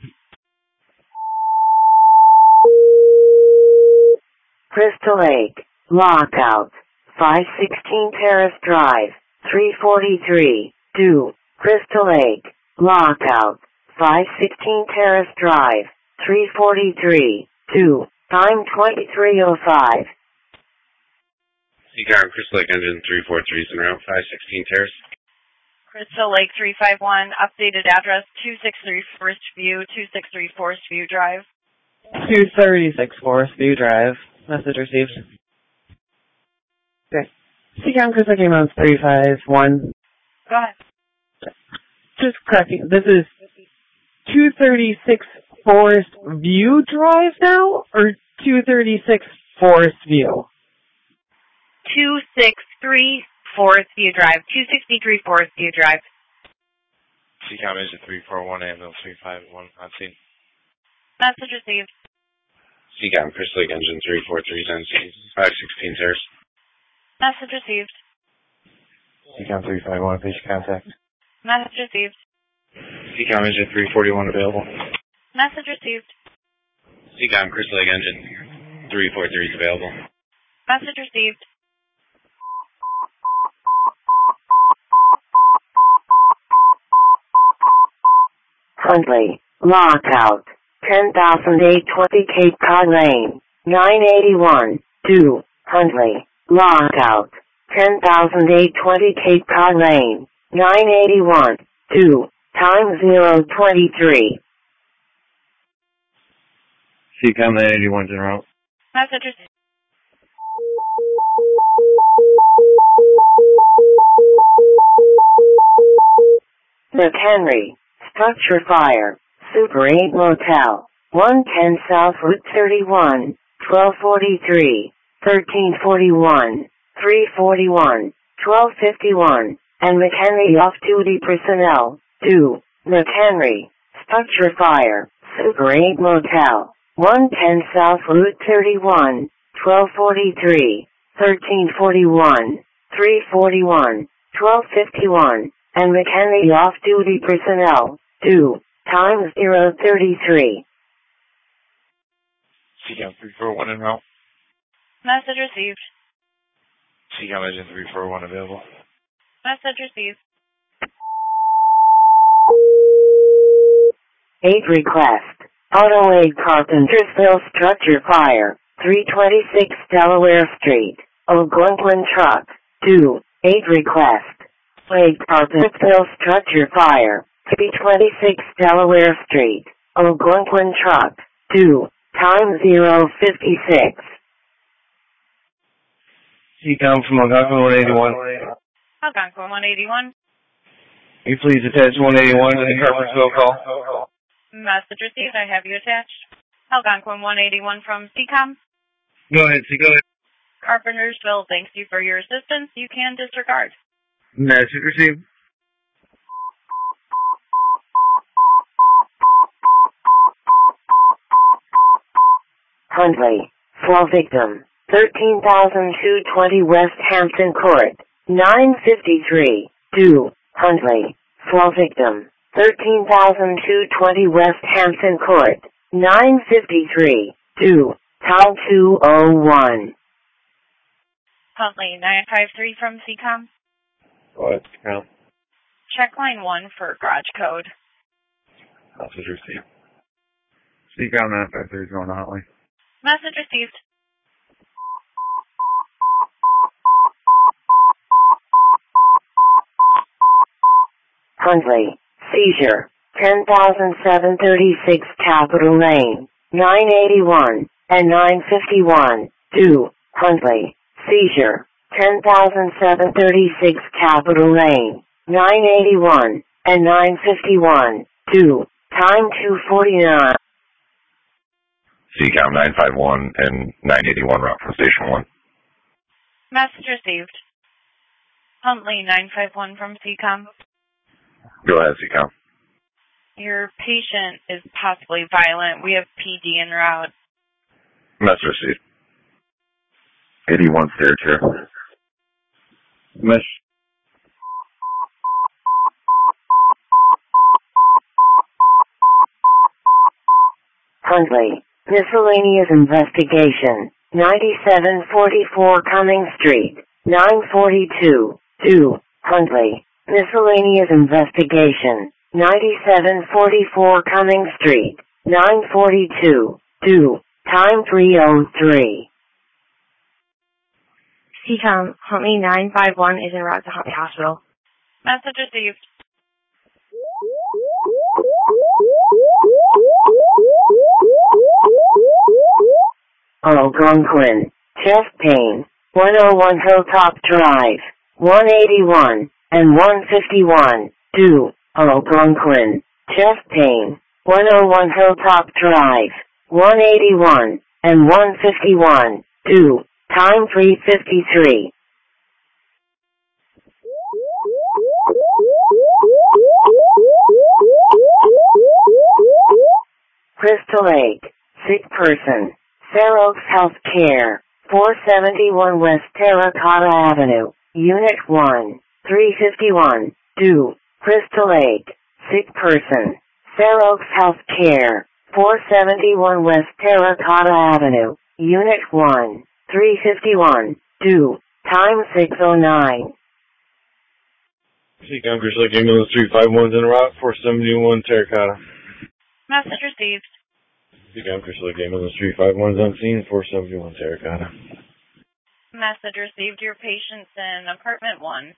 Crystal Lake. Lockout. five sixteen Terrace Drive. three forty-three. Two. Crystal Lake. Lockout. five sixteen Terrace Drive. three forty-three. Two. Time twenty-three oh five. Seacom Crystal Lake Engine three four three is en route, five sixteen Terrace. Crystal Lake three five one, updated address two sixty-three Forest View, two sixty-three Forest View Drive. two thirty-six Forest View Drive. Message received. Okay. Seacom Chris Lake Ambulance three five one. Go ahead. Just correcting. This is two thirty-six Forest View Drive now, or two thirty-six Forest View? two sixty-three Forest View Drive. two sixty-three Forest View Drive. Seacom Engine three four one ambulance three five one on scene. Message received. Seacom Crystal Lake Engine three four three is on scene, five sixteen Terrace. Message received. Seacom three five one, patient contact. Message received. Seacom Engine three forty-one available. Message received. Seacom Crystal Lake Engine three four three is available. Message received. Huntley. Lockout. ten thousand eight hundred twenty Cape Cod Lane. nine eighty-one. Two. Huntley. Lockout. ten thousand eight hundred twenty Cape Cod Lane. nine eighty-one. Two. Time zero twenty-three. Seacom nine eighty-one en route. Message received. McHenry. Structure fire. Super eight Motel. one ten South Route thirty-one. twelve forty-three. thirteen forty-one. three forty-one. twelve fifty-one. And McHenry off-duty personnel. two. McHenry. Structure fire. Super eight Motel. one ten South Route thirty-one. twelve forty-three. thirteen forty-one. three forty-one. twelve fifty-one. And McHenry off-duty personnel. two. Time zero thirty-three. Seacom three four one en route. Message received. Seacom Engine three four one available. Message received. Aid request. Auto Aid Carpentersville Structure Fire. three twenty-six Delaware Street. Algonquin Truck. two. Aid request. Aid Carpentersville Structure Fire. three twenty-six Delaware Street. Algonquin Truck. two. Time zero fifty-six. Seacom from Algonquin one eighty-one. Algonquin one eighty-one. Will you please attach one eighty-one to the Carpentersville call? Message received. I have you attached. Algonquin one eighty-one from C COM. Go ahead, see, go ahead. Carpentersville thanks you for your assistance. You can disregard. Message received. Huntley. Fall victim. thirteen thousand two hundred twenty West Hampton Court. nine fifty-three. two. Huntley. Fall victim. thirteen thousand two hundred twenty West Hampton Court. nine fifty-three. two. Time two oh one. Huntley nine five three from C COM. Go ahead, count. Check line one for garage code. Message received. Seacom nine five three is going to Huntley. Message received. Huntley. Seizure. ten thousand seven hundred thirty-six Capitol Lane. nine eighty-one, and nine fifty-one, two, Huntley, seizure, ten thousand seven thirty-six Capitol Lane, nine eighty-one, and nine fifty-one, two, time two forty-nine. C COM nine five one and nine eighty-one route from Station one. Message received. Huntley nine five one from C COM. Go ahead, C COM. Your patient is possibly violent. We have P D en route. Message received. eighty-one stair chair. Mesh. Huntley, miscellaneous investigation, ninety-seven forty-four Cumming Street, nine forty-two, two, Huntley, miscellaneous investigation, ninety-seven forty-four Cumming Street, nine forty-two, two, time three oh three. C COM, Huntley nine five one is en route to Huntley Hospital. Message received. Algonquin, chest pain, one oh one Hilltop Drive, one eighty-one, and one fifty-one, two, Algonquin, chest pain, one oh one Hilltop Drive, one eighty-one, and one fifty-one, two, time three fifty-three. Crystal Lake, sick person, Fair Oaks Health Care, four seventy-one West Terracotta Avenue, Unit one, three fifty-one, two, Crystal Lake, sick person, Fair Oaks Health Care, four seventy-one West Terracotta Avenue, Unit one, three fifty-one, two, time six oh nine. C COM, Crystal Lake Ambulance three five one's en route, four seventy-one Terracotta. Message received. C COM, Crystal Lake Ambulance three five one's on scene, four seventy-one Terracotta. Message received. Your patient's in apartment one.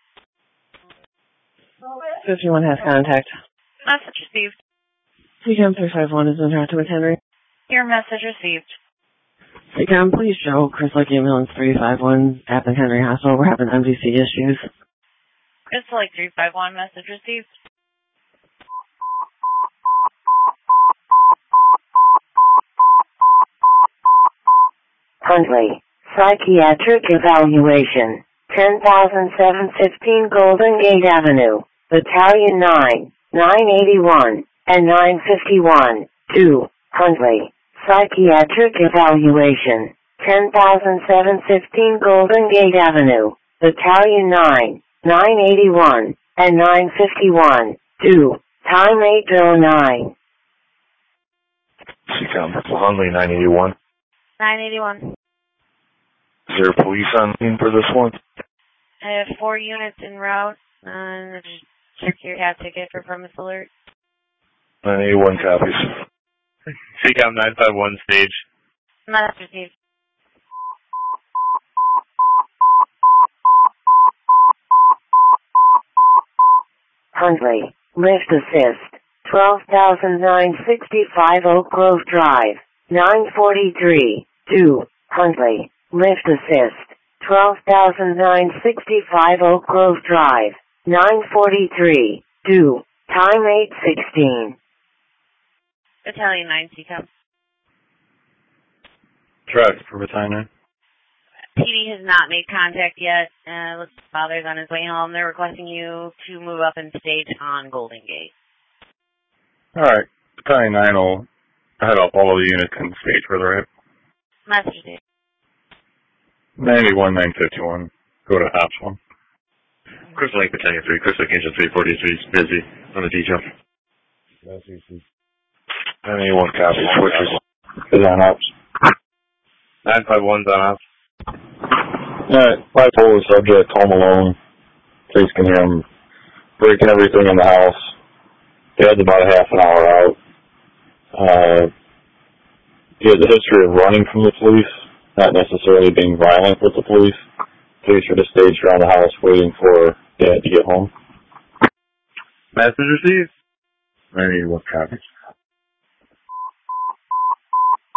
fifty-one has contact. Message received. C COM three five one is en route to McHenry. Your message received. C COM, please show Crystal Lake Ambulance three five one at McHenry Hospital. We're having M D C issues. Crystal Lake three five one, message received. Huntley, psychiatric evaluation, ten thousand seven hundred fifteen Golden Gate Avenue, Battalion nine, nine eighty-one, and nine fifty-one, two, Huntley, psychiatric evaluation, ten thousand seven hundred fifteen Golden Gate Avenue, Battalion nine, nine eighty-one, and nine fifty-one, two, time eight oh nine. C COM, Huntley nine eighty-one. nine eighty-one. Is there police on scene for this one? I have four units en route. Uh, just check your cat ticket for premise alert. nine eighty-one copies. C COM nine five one stage. Message received. Huntley, lift assist, twelve thousand nine hundred sixty-five Oak Grove Drive, nine forty-three, two, Huntley, lift assist, twelve thousand nine hundred sixty-five Oak Grove Drive, nine forty-three, two, time eight sixteen. Battalion nine, C COM. Track for Battalion nine. P D has not made contact yet. Uh, looks like father's on his way home. They're requesting you to move up and stage on Golden Gate. Alright, Battalion nine will head up all of the units in stage for the right. Message received. ninety-one, nine fifty-one. Go to Hops one. Crystal Lake Battalion three, Crystal Lake Engine three forty-three is busy on the detail. nine eighty-one copy, switches. Is on Hops. nine five one's on Hops. Alright, bipolar subject, home alone. Facing him, breaking everything in the house. Dad's about a half an hour out. Uh, he has a history of running from the police, not necessarily being violent with the police. Police are just staged around the house waiting for Dad to get home. Message received. nine eighty-one copy.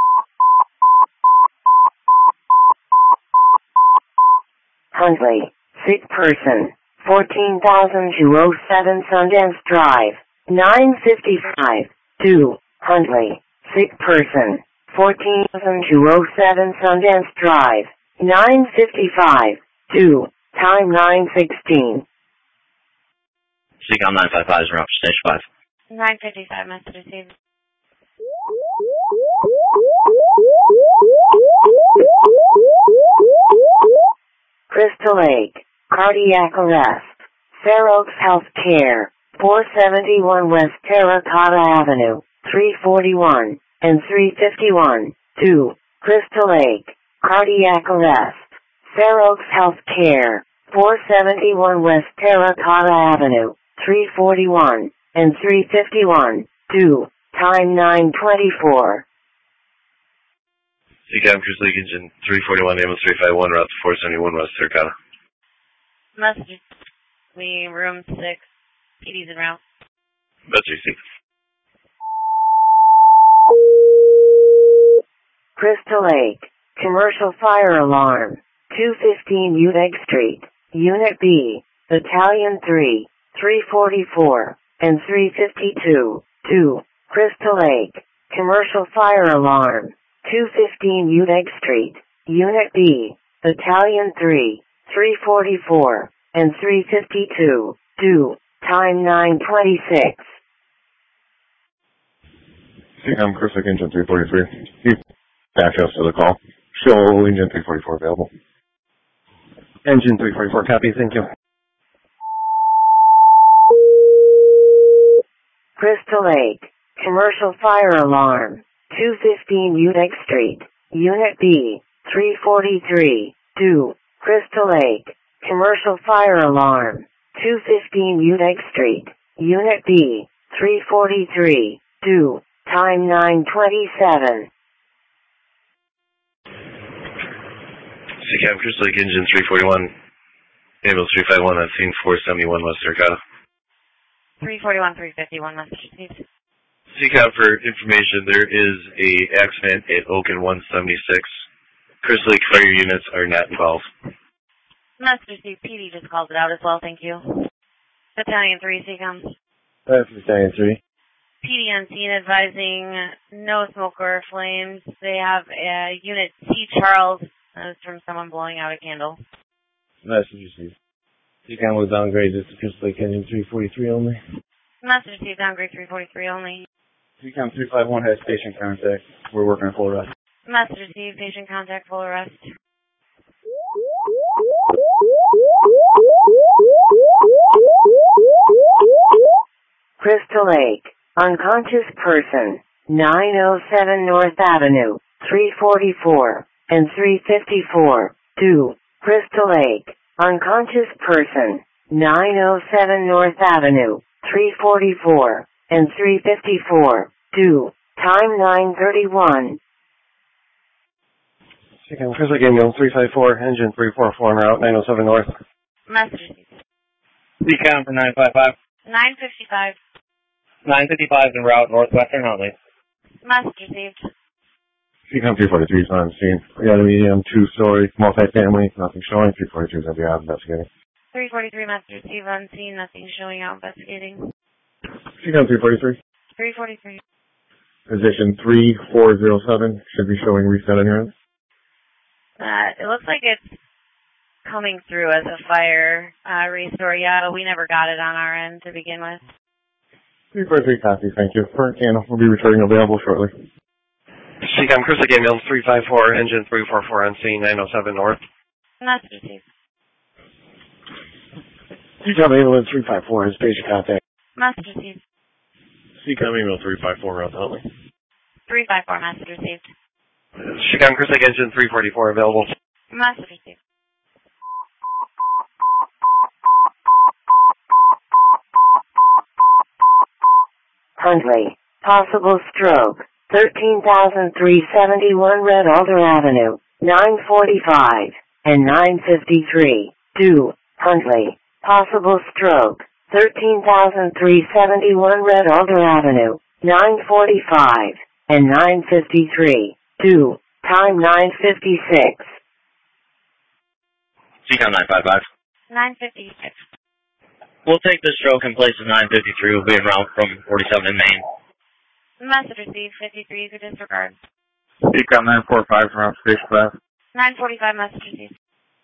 Huntley. Sick person. fourteen thousand two oh seven Sundance Drive. nine fifty-five. two. Huntley. Sick person. fourteen thousand two oh seven Sundance Drive. nine fifty-five. two. Time nine sixteen. C COM nine five five is around Station five. nine fifty-five, message received. Crystal Lake. Cardiac arrest. Fair Oaks Health Care. four seventy-one West Terracotta Avenue. three forty-one and three fifty-one. two. Crystal Lake. Cardiac arrest. Fair Oaks Health Care. four seventy-one West Terracotta Avenue. three forty-one and three fifty-one. two. Time nine twenty-four. C COM Crystal Lake Engine three forty-one, ambulance three five one, route to four seventy-one West Terracotta. Message. We room six. P D's en route. Message received. Crystal Lake. Commercial fire alarm. two fifteen Uteg Street. Unit B. Battalion three. three forty-four and three fifty-two. two. Crystal Lake. Commercial fire alarm. two fifteen Uteg Street. Unit B. Battalion three. three forty-four and three fifty-two. two. Time nine twenty-six. C COM Crystal Lake Engine three forty-three. Keep access to the call. Show Engine three forty-four available. Engine three forty-four, copy, thank you. Crystal Lake. Commercial fire alarm. two fifteen Uteg Street. Unit B. three forty-three. two. Crystal Lake. Commercial fire alarm. two fifteen Uteg Street. Unit B. three forty-three. two. Time nine twenty-seven. C COM Crystal Lake Engine three forty-one, ambulance three five one on scene four seventy-one West Terracotta. three forty-one, three fifty-one, message received. C COM for information, there is a accident at Oaken one seventy-six. Crystal Lake fire units are not involved. Message received. P D just called it out as well, thank you. Battalion three, C COM. That's Battalion three. P D on scene advising no smoke or flames. They have a unit C Charles. That was from someone blowing out a candle. Message received. C COM was downgraded to Crystal Lake Engine three forty-three only. Message received, downgrade three forty-three only. C COM three five one has station contact. We're working on full arrest. Message received, patient contact, full arrest. Crystal Lake. Unconscious person. nine oh seven North Avenue. three forty-four and three fifty-four. two. Crystal Lake. Unconscious person. nine oh seven North Avenue. three forty-four and three fifty-four. two. Time nine thirty-one. C COM Crystal Lake Engine three five four, engine three forty-four en route, nine oh seven North. Message received. C COM for nine five five. nine fifty-five. nine fifty-five en route, northwestern Huntley. Message received. C COM three forty-three is on scene. We got a medium two-story multifamily. Nothing showing. three forty-two is going to be out investigating. three forty-three, message received on scene. Nothing showing out investigating. C COM three forty-three. three forty-three. Position three four zero seven should be showing reset on your end. Uh, it looks like it's coming through as a fire uh, restore. Yeah, we never got it on our end to begin with. three forty-three copy, thank you. Current channel will be returning available shortly. C COM Crystal Lake Engine three five four, engine three forty-four on scene, nine oh seven North. Message received. C COM ambulance three five four is patient contact. Message received. C COM email three five four, route to Huntley. three five four, message received. C COM Crystal Lake Engine three forty-four available. Message received. Huntley. Possible stroke. thirteen thousand three hundred seventy-one Red Alder Avenue. nine forty-five and nine fifty-three. two. Huntley. Possible stroke. thirteen thousand three hundred seventy-one Red Alder Avenue. nine forty-five and nine fifty-three. two. Time nine fifty-six. C COM nine five five. nine fifty-six. We'll take this stroke in place of nine fifty-three. We'll be en route from forty-seven in Maine. Message received, fifty-three, you could disregard. C COM nine four five from Station five. nine forty-five, message received.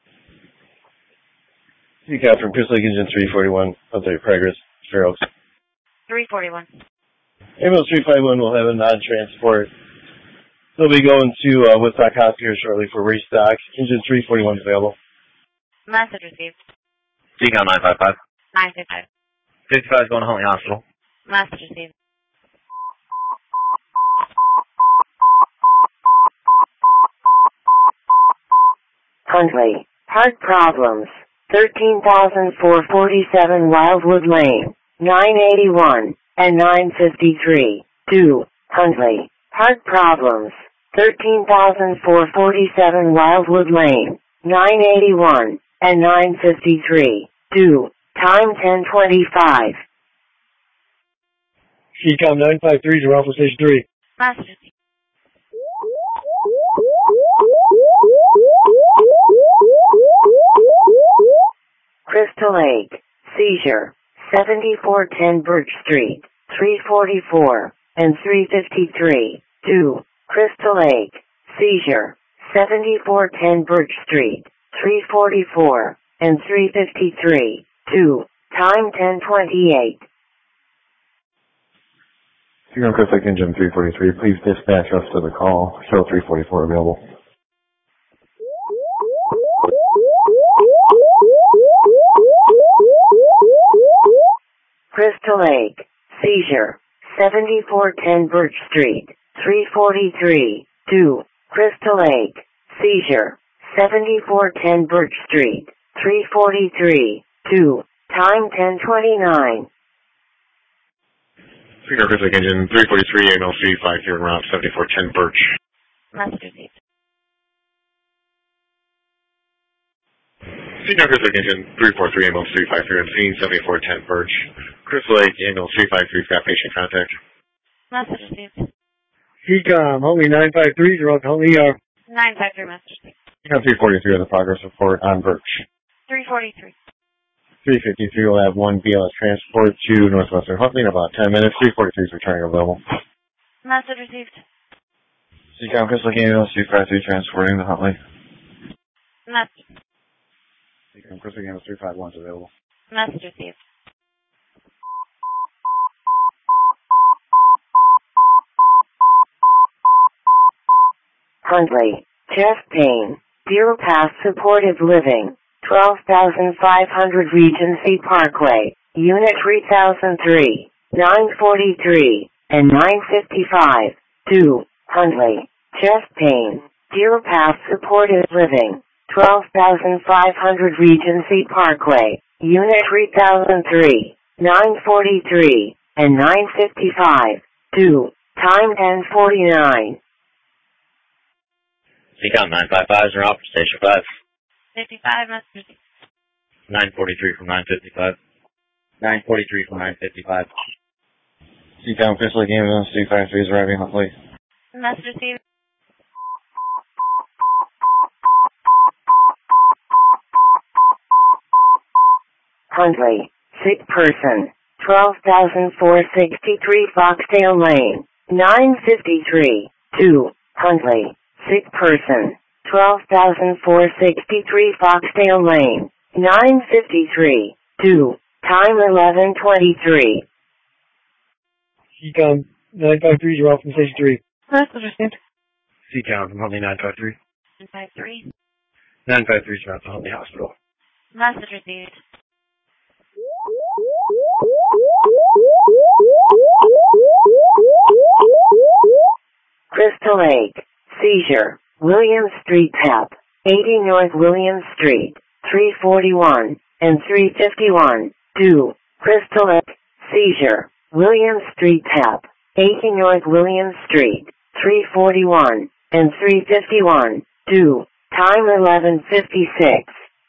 C COM from Crystal Lake Engine three forty-one, update progress, Fair Oaks. three forty-one. Ambulance three five one will have a non-transport. They'll be going to uh, Woodstock Hospital shortly for restock. Engine three forty-one is available. Message received. C COM nine five five. nine fifty-five. fifty-five is going to Huntley Hospital. Message received. Huntley, heart problems. thirteen thousand four hundred forty-seven Wildwood Lane, nine eighty-one, and nine fifty-three. two. Huntley, heart problems. thirteen thousand four hundred forty-seven Wildwood Lane, nine eighty-one, and nine fifty-three. two. Time ten twenty-five. C COM nine five three to Alpha Station three. Message received. Crystal Lake, seizure, seventy-four ten Birch Street, three forty-four, and three fifty-three. two. Crystal Lake, seizure, seventy-four ten Birch Street, three forty-four, and three fifty-three. two. Time ten twenty-eight. C COM Crystal Lake Engine three forty-three, please dispatch us to the call. Show three forty-four available. Crystal Lake, seizure, seventy-four ten Birch Street, three forty-three. two. Crystal Lake, seizure, seventy-four ten Birch Street, three forty-three. two. Time ten twenty-nine. C COM Crystal Lake Engine three forty-three, A N L three five here en route, seventy-four ten Birch. Message received. C COM Crystal Lake Engine three forty-three, A N L three five here on scene, seventy-four ten Birch. Crystal Lake, A N L three five three, got patient contact. Message received. C COM Huntley nine five three to Huntley E R. nine five three, message received. C COM three forty-three has a progress report on Birch. three forty-three. three fifty-three will have one B L S transport to Northwestern Huntley in about ten minutes. three forty-three is returning available. Message received. C COM Crystal Lake Ambulance two five three transporting to Huntley. Message. C COM Crystal Lake Ambulance three five one is available. Message received. Huntley, chest pain, Deer Pass Supportive Living, twelve thousand five hundred Regency Parkway, Unit three thousand three, nine forty-three, and nine fifty-five. two. Huntley, chest pain, Deer Pass Supportive Living, twelve thousand five hundred Regency Parkway, Unit three thousand three, nine forty-three, and nine fifty-five. two. Time ten forty-nine. C COM nine five five is out for Station five. fifty-five, message received. nine forty-three from nine fifty-five. nine forty-three from nine fifty-five. C COM Crystal Lake Ambulance two five three is arriving Huntley. Message received. Huntley, sick person, twelve thousand four hundred sixty-three Foxdale Lane, nine fifty-three. two. Huntley, sick person, twelve thousand four hundred sixty-three Foxdale Lane, nine fifty-three. two. Time eleven twenty-three. C COM nine five three, you're off from Station three. Message received. C COM from Huntley nine five three. nine five three. nine five three is out to Huntley Hospital. Message received. Crystal Lake, seizure, Williams Street P E P, eighty North Williams Street, three forty-one, and three fifty-one. two. Crystal Lake, seizure, Williams Street P E P, eighty North Williams Street, three forty-one, and three fifty-one. two. Time eleven fifty-six.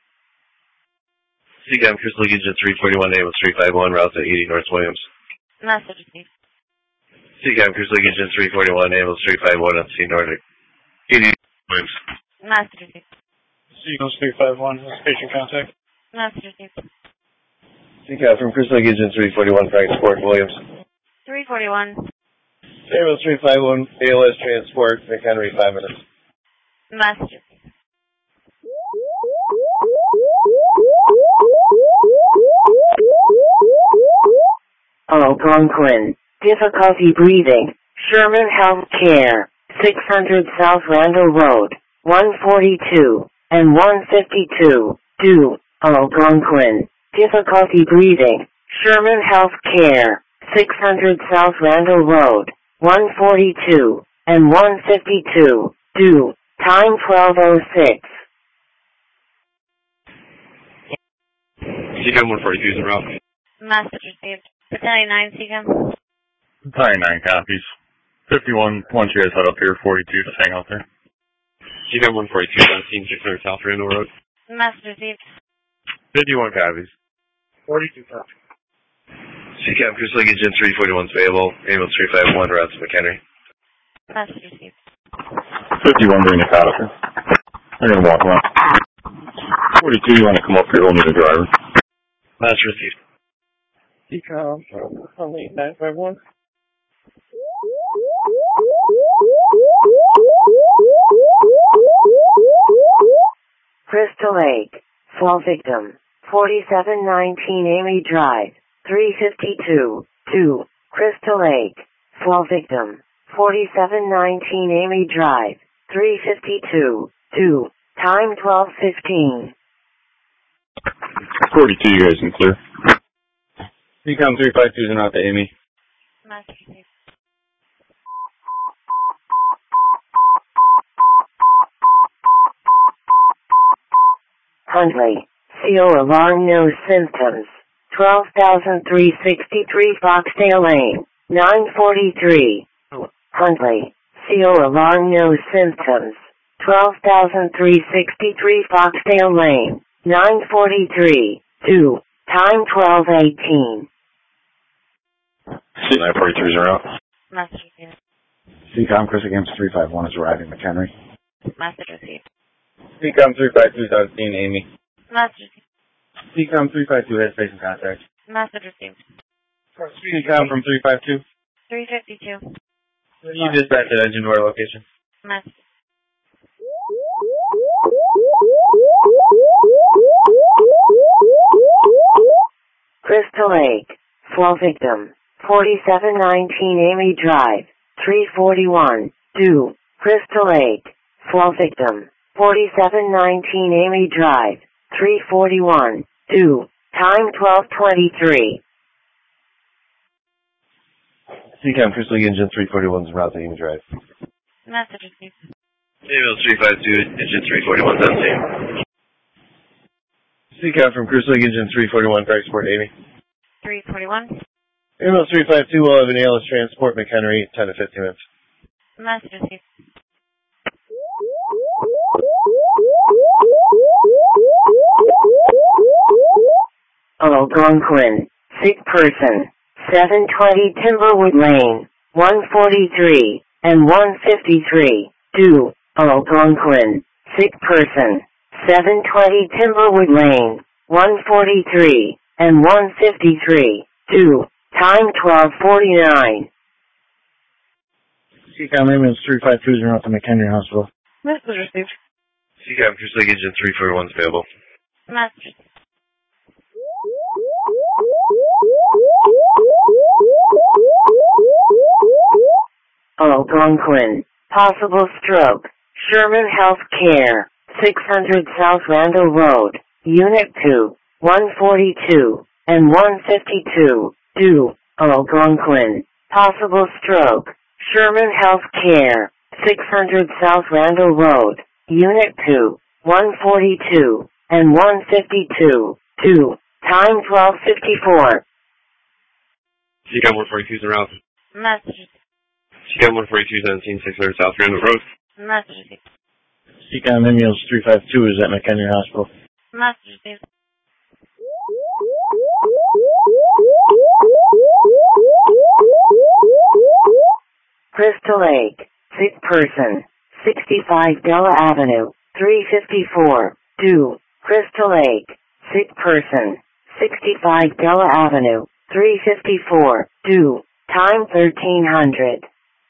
C COM Crystal Lake Engine three forty-one, Ambulance three five one, route to eighty North Williams. Message received. C COM Crystal Lake Engine three forty-one, Ambulance three five one, on scene Nordic. eighty Williams. Message received. Seagulls three five one has patient contact. Message received. C CAM from Crystal Lake Engine three forty-one, Transport, Williams. three forty-one. Ambulance three five one, A L S Transport, McHenry, five minutes. Message received. Algonquin. Difficulty breathing. Sherman Health Care. six hundred South Randall Road. one forty-two and one fifty-two. Do. Algonquin. Difficulty breathing. Sherman Health Care. six hundred South Randall Road. one forty-two and one fifty-two. Do. Time twelve oh six. C CAM one forty-two is en route. Message received. Battalion nine, C CAM. Battalion nine copies. fifty-one, once you guys head up here, forty-two, just hang out there. C CAM one forty-two is on scene, six hundred South Randall Road. Message received. fifty-one copies. forty-two copies. C CAM, Crystal Lake Engine three forty-one is available. Ambulance three five one, route to McHenry. Message received. fifty-one during the cutover. They're going to walk around. forty-two, you want to come up here, we'll need a driver. Message received. C CAM, only nine five one. Crystal Lake. Fall victim. forty-seven nineteen Amy Drive. three fifty-two. two. Crystal Lake. Fall victim. forty-seven nineteen Amy Drive. three fifty-two. two. Time twelve fifteen. forty-two, you guys can clear. C CAM three five two is out to Amy. Message received. Huntley. C O alarm, no symptoms. twelve thousand three hundred sixty-three Foxdale Lane. nine forty-three. Huntley. C O alarm, no symptoms. twelve thousand three hundred sixty-three Foxdale Lane. nine forty-three. two. Time twelve eighteen. C nine forty-three is out. Message received. C CAM, Crystal Games three five one is arriving at McHenry. Message received. C CAM three five two is on scene, Amy. Message received. C CAM three five two has patient contact. Message received. C CAM from three five two. three fifty-two. You dispatch an engine to our location. Message. Crystal Lake. Fall victim. forty-seven nineteen Amy Drive. three forty-one. Do. Crystal Lake. Fall victim. forty-seven nineteen Amy Drive. three forty-one. Do. Time twelve twenty-three. C CAM Crystal Lake Engine three forty-one is en route to Amy Drive. Message received. Ambulance three five two, Engine three forty-one is on scene. C CAM from Crystal Lake Engine three forty-one, Transport, Amy. three forty-one. Ambulance three five two will have an A L S Transport, McHenry, ten to fifteen minutes. Message received. Algonquin. Sick person. seven twenty Timberwood Lane. one forty-three and one fifty-three. Do. Algonquin. Sick person. seven twenty Timberwood Lane. one forty-three and one fifty-three. Do. Time twelve forty-nine. C CAM, Ambulance three five two is en route to McHenry Hospital. Message received. C CAM, Crystal Lake Engine three forty-one is available. Message. Algonquin. Possible stroke. Sherman Health Care. six hundred South Randall Road. Unit two. one forty-two and one fifty-two. Do. Algonquin. Possible stroke. Sherman Health Care. six hundred South Randall Road. Unit two. one forty-two and one fifty-two. Do. Time twelve fifty-four. C CAM one forty-two is en route. Message. C CAM one forty-two is on scene, six hundred South Randall Road. Message received. C CAM, Ambulance three five two is at McHenry Hospital. Message received. Crystal Lake. Sick person. sixty-five Della Avenue. three fifty-four. two. Crystal Lake, sick person, sixty-five Della Avenue, three fifty-four, two. Time thirteen hundred.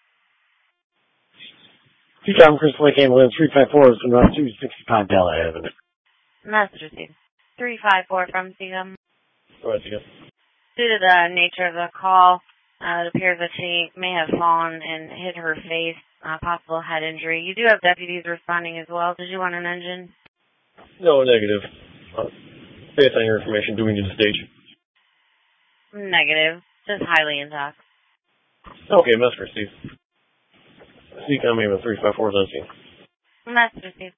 C COM Crystal Lake Ambulance three five four is from Route two sixty-five Della Avenue. Message received. three five four from C COM. Go ahead, Tika. Due to the nature of the call, uh, it appears that she may have fallen and hit her face, uh, possible head injury. You do have deputies responding as well. Did you want an engine? No, negative. Uh, based on your information, do we need a stage? Negative. Just highly intox. Okay, message received. C COM Ambulance three five four is on scene. Message received.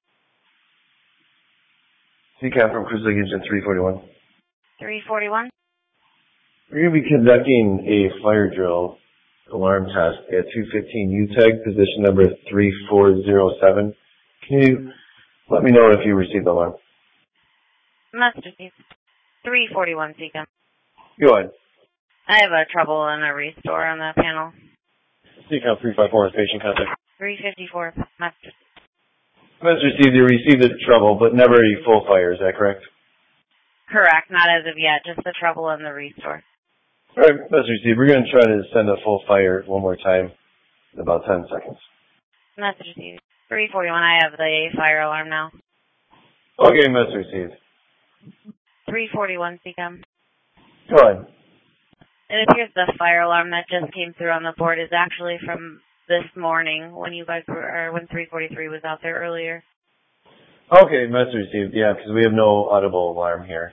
C COM from Crystal Lake Engine three forty-one. three forty-one. We're going to be conducting a fire drill alarm test at two fifteen U T E G, position number three four zero seven. Can you let me know if you received the alarm? Message received. three forty-one, C COM. Go ahead. I have a trouble in a restore on the panel. C COM three five four is patient contact. three fifty-four. Message. Message received. You received the trouble, but never a full fire. Is that correct? Correct. Not as of yet. Just the trouble in the restore. All right. Message received. We're going to try to send a full fire one more time in about ten seconds. Message received. three forty-one. I have the fire alarm now. Okay. Message received. three forty-one, C COM. Go ahead. It appears the fire alarm that just came through on the board is actually from this morning when you guys were, or when three forty-three was out there earlier. Okay, message received. Yeah, because we have no audible alarm here.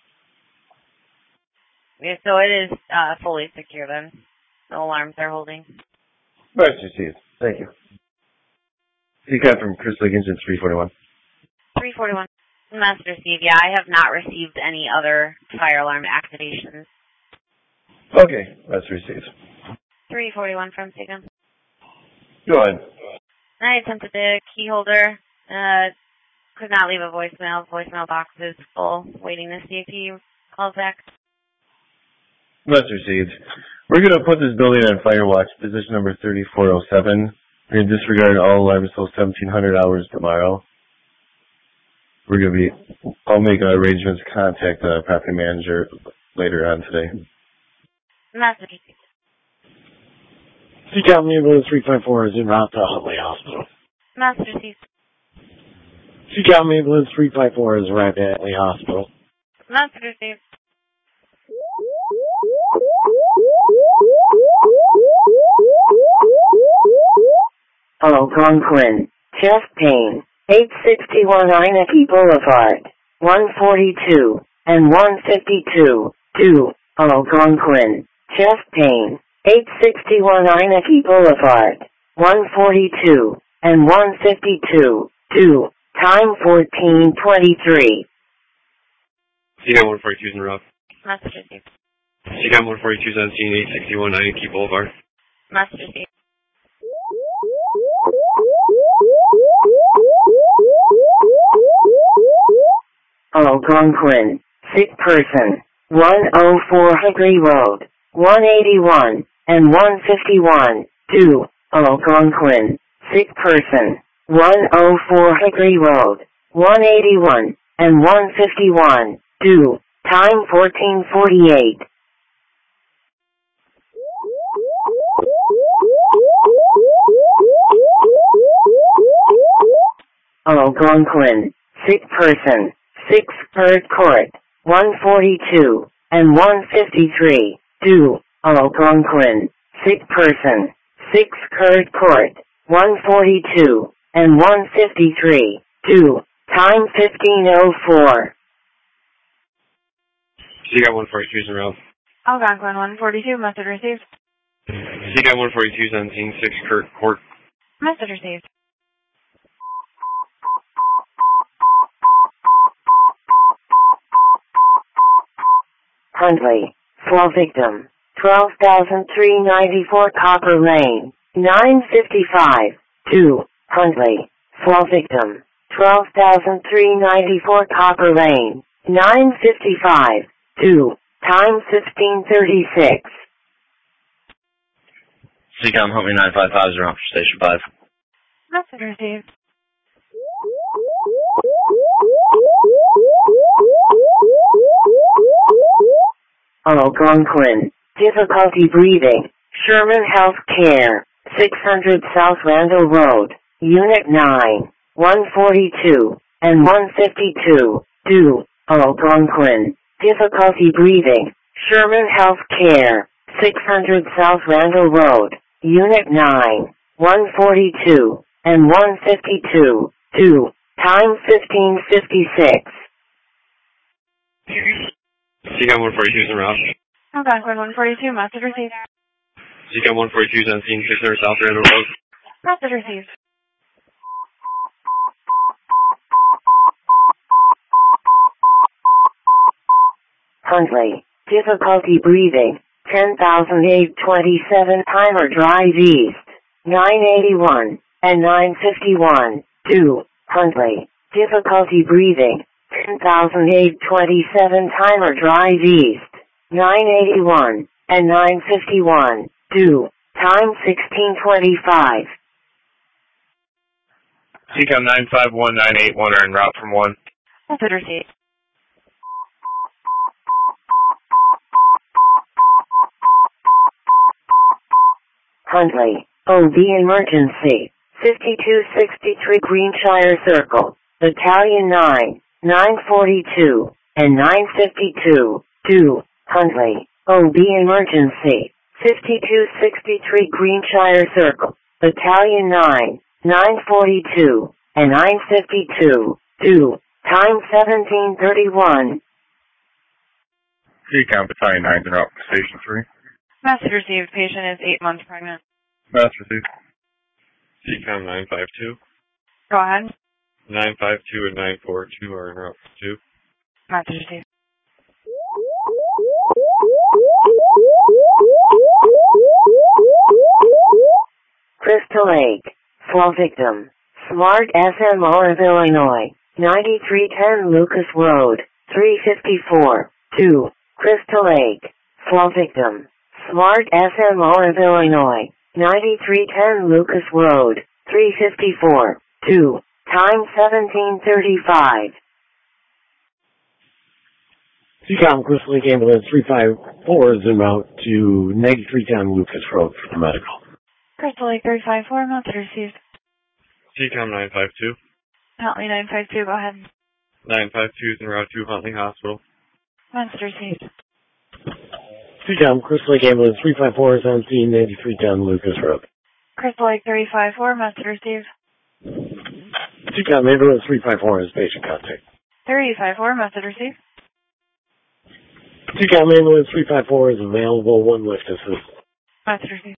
Yeah, so it is uh, fully secure then. No alarms are holding. Message received. Thank you. C COM from Crystal Lake Engine three forty-one. three forty-one. Message received. Yeah, I have not received any other fire alarm activations. Okay, message received. three forty-one from C COM. Go ahead. I attempted the key holder. Uh, could not leave a voicemail. Voicemail box is full. Waiting to see if he calls back. Message received. We're going to put this building on fire watch, position number thirty-four oh seven. We're going to disregard all alarms until seventeen hundred hours tomorrow. We're going to be, I'll make arrangements to contact the property manager later on today. Message received. C COM Ambulance three five four is en route to Huntley Hospital. Message received. C COM Ambulance three five four is arrived at Huntley Hospital. Message received. Algonquin, chest pain, eight sixty-one Inaki Boulevard, one forty-two, and one fifty-two, two, Algonquin, chest pain, eight sixty-one Inaki Boulevard, one forty-two, and one fifty-two, two, time fourteen twenty-three. C COM one forty-two is in route. Message received. C COM one forty-two is on scene, eight sixty-one Inaki Boulevard. Message received. Algonquin, sick person, one oh four Hickory Road, one eighty-one, and one fifty-one, two, Algonquin, sick person, one oh four Hickory Road, one eighty-one, and one fifty-one, two, time fourteen forty-eight. Algonquin, sick person, six Third Court, one forty-two, and one fifty-three, two, Algonquin, sick person, six Third Court, one forty-two, and one fifty-three, two, time fifteen oh four. C COM one forty-two is in route. Algonquin one forty-two, message received. C COM one forty-two is on scene, six Kurt Court. Message received. Huntley, fall victim, twelve thousand three hundred ninety-four Copper Lane, nine fifty-five, two, Huntley, fall victim, twelve thousand three hundred ninety-four Copper Lane, nine fifty-five, two, time fifteen thirty-six. C COM Huntley nine five five is around for Station five. Message received. Algonquin. Difficulty breathing. Sherman Health Care. six hundred South Randall Road. Unit nine. one forty-two. And one fifty-two. Do. Algonquin. Difficulty breathing. Sherman Health Care. six hundred South Randall Road. Unit nine. one forty-two. And one fifty-two. Do. Time fifteen fifty-six. C COM one forty-two is en route. Algonquin one forty-two, message received. C COM one forty-two is on scene, six hundred South Randall Road. Message received. Huntley. Difficulty breathing. ten thousand eight hundred twenty-seven Timer Drive East. nine eighty-one. And nine fifty-one. Do. Huntley. Difficulty breathing. ten thousand eight hundred twenty-seven Timer Drive East. nine eighty-one. And nine fifty-one. Do. Time sixteen twenty-five. C COM nine five one nine eight one are en route from one. Message received. Huntley. O B emergency. fifty-two sixty-three Greenshire Circle. Battalion nine. nine forty-two. And nine fifty-two. Do. Huntley. O B emergency. fifty-two sixty-three Greenshire Circle. Battalion nine. nine forty-two. And nine fifty-two. Do. Time seventeen thirty-one. C COM Battalion nine en route from Station three. Message received. Patient is eight months pregnant. Message received. C COM nine five two. Go ahead. nine five two and nine four two are en route from two. Message received. Crystal Lake. Fall victim. Smart S M R of Illinois. ninety-three ten Lucas Road. three fifty-four. two. Crystal Lake. Fall victim. Smart S M R of Illinois. ninety-three ten Lucas Road. three fifty-four. two. Time seventeen thirty-five. C COM Crystal Lake Ambulance three five four is en route to ninety-three ten Lucas Road for the medical. Crystal Lake three five four, message received. C COM nine five two. Huntley nine five two, go ahead. nine five two is en route to Huntley Hospital. Message received. C COM Crystal Lake Ambulance three five four is on scene, ninety-three ten Lucas Road. Crystal Lake three five four, message received. C COM Ambulance three five four is patient contact. three five four, message received. C COM Ambulance three five four is available, one lift assist. Message received.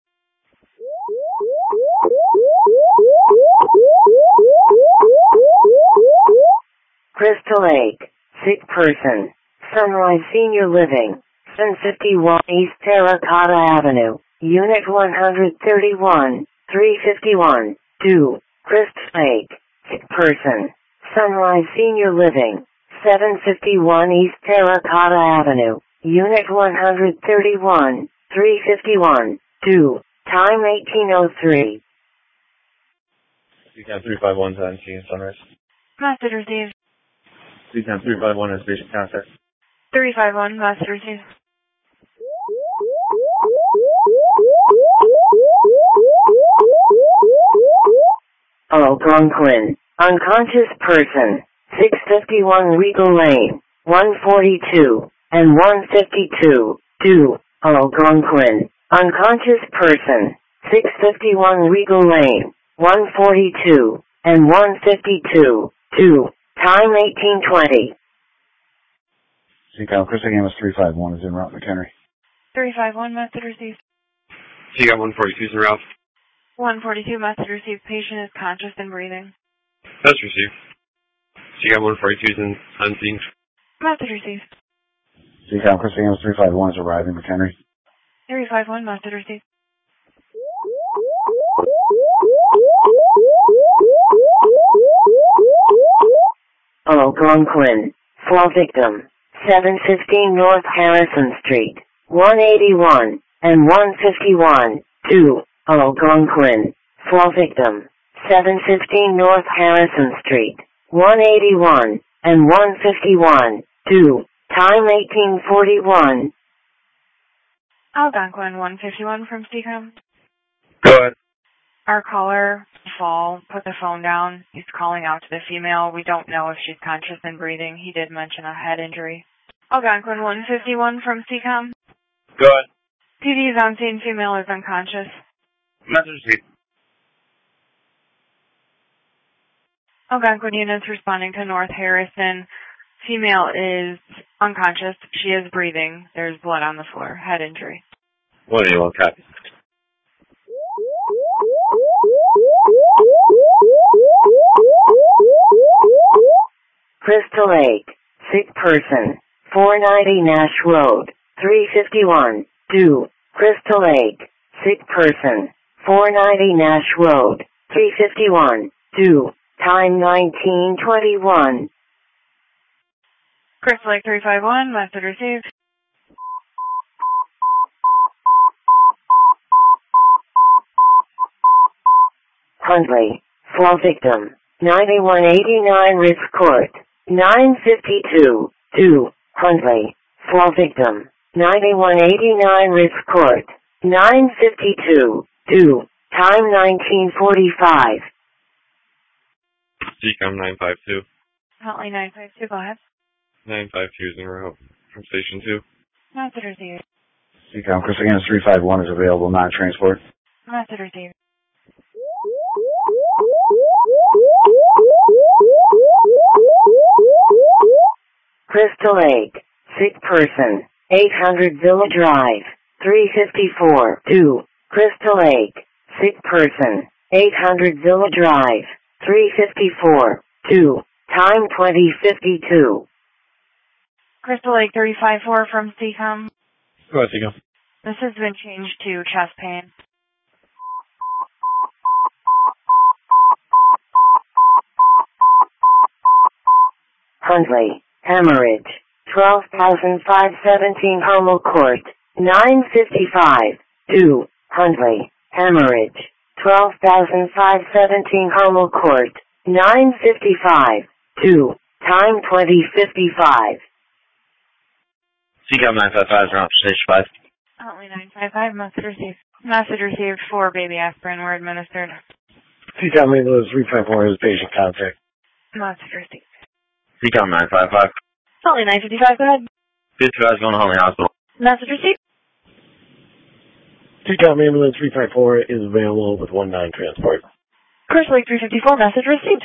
Crystal Lake. Sick person. Sunrise Senior Living. seven fifty-one East Terracotta Avenue. Unit one thirty-one. three fifty-one. Do. Crystal Lake. Sick person. Sunrise Senior Living. seven fifty-one East Terracotta Avenue. Unit one thirty-one. three fifty-one. Do. Time eighteen oh three. C COM three five one is on scene, Sunrise. Message received. C COM three five one is patient contact. three five one, message received. Algonquin. Unconscious person. six fifty-one Regal Lane. one forty-two. And one fifty-two. Do. Algonquin. Unconscious person. six fifty-one Regal Lane. one forty-two. And one fifty-two. Do. Time eighteen twenty. C COM Crystal Lake Ambulance three five one is en route McHenry. three five one, message received. C COM one forty-two is en route. one forty-two, message received. Patient is conscious and breathing. Message received. C COM one forty-two is in, on scene. Message received. C COM Crystal Lake Ambulance three five one is arriving McHenry. three five one, message received. Algonquin. Fall victim. seven fifteen North Harrison Street. one eighty-one. And one fifty-one. Do. Algonquin. Fall victim. seven fifteen North Harrison Street. one eighty-one. And one fifty-one. Do. Time eighteen forty-one. Algonquin one fifty-one from C COM. Go ahead. Our caller, Fall, put the phone down. He's calling out to the female. We don't know if she's conscious and breathing. He did mention a head injury. Algonquin one fifty-one from C COM. Go ahead. P D is on scene. Female is unconscious. Message received. Algonquin units responding to North Harrison. Female is unconscious. She is breathing. There's blood on the floor. Head injury. one eighty-one, copy. Crystal Lake, sick person, four ninety Nash Road, three fifty-one, due, Crystal Lake, sick person, four ninety Nash Road, three fifty-one, due, time nineteen twenty-one. Crystal Lake three five one, message received. Hundley, fall victim, ninety-one eighty-nine Ritz Court, nine fifty-two, due, Hundley, fall victim, ninety-one eighty-nine Ritz Court, nine fifty-two, due, time nineteen forty-five. C COM nine five two. Huntley nine five two, go ahead. nine five two is en route from Station two. Message received. C COM, Chris again, three five one is available, non-transport. Message received. Crystal Lake, sick person, eight hundred Villa Drive, three fifty-four, due, Crystal Lake, sick person, eight hundred Villa Drive, three fifty-four, due, time twenty fifty-two. Crystal Lake three five four from C COM. Go ahead, C COM. This has been changed to chest pain. Hundley, hemorrhage, twelve thousand five seventeen Hummel Court, nine fifty-five, due, Hundley, hemorrhage, twelve thousand five seventeen Hummel Court, nine fifty-five, due, time twenty fifty-five. C COM nine five five is around Station five. Huntley nine five five, message received. Message received. Four baby aspirin were administered. C COM ambulance three five four is patient contact. Message received. C COM nine five five. Huntley nine fifty-five, go ahead. fifty-five is going to Huntley Hospital. Message received. C COM ambulance three five four is available with one nine transport. Crystal Lake three fifty-four, message received.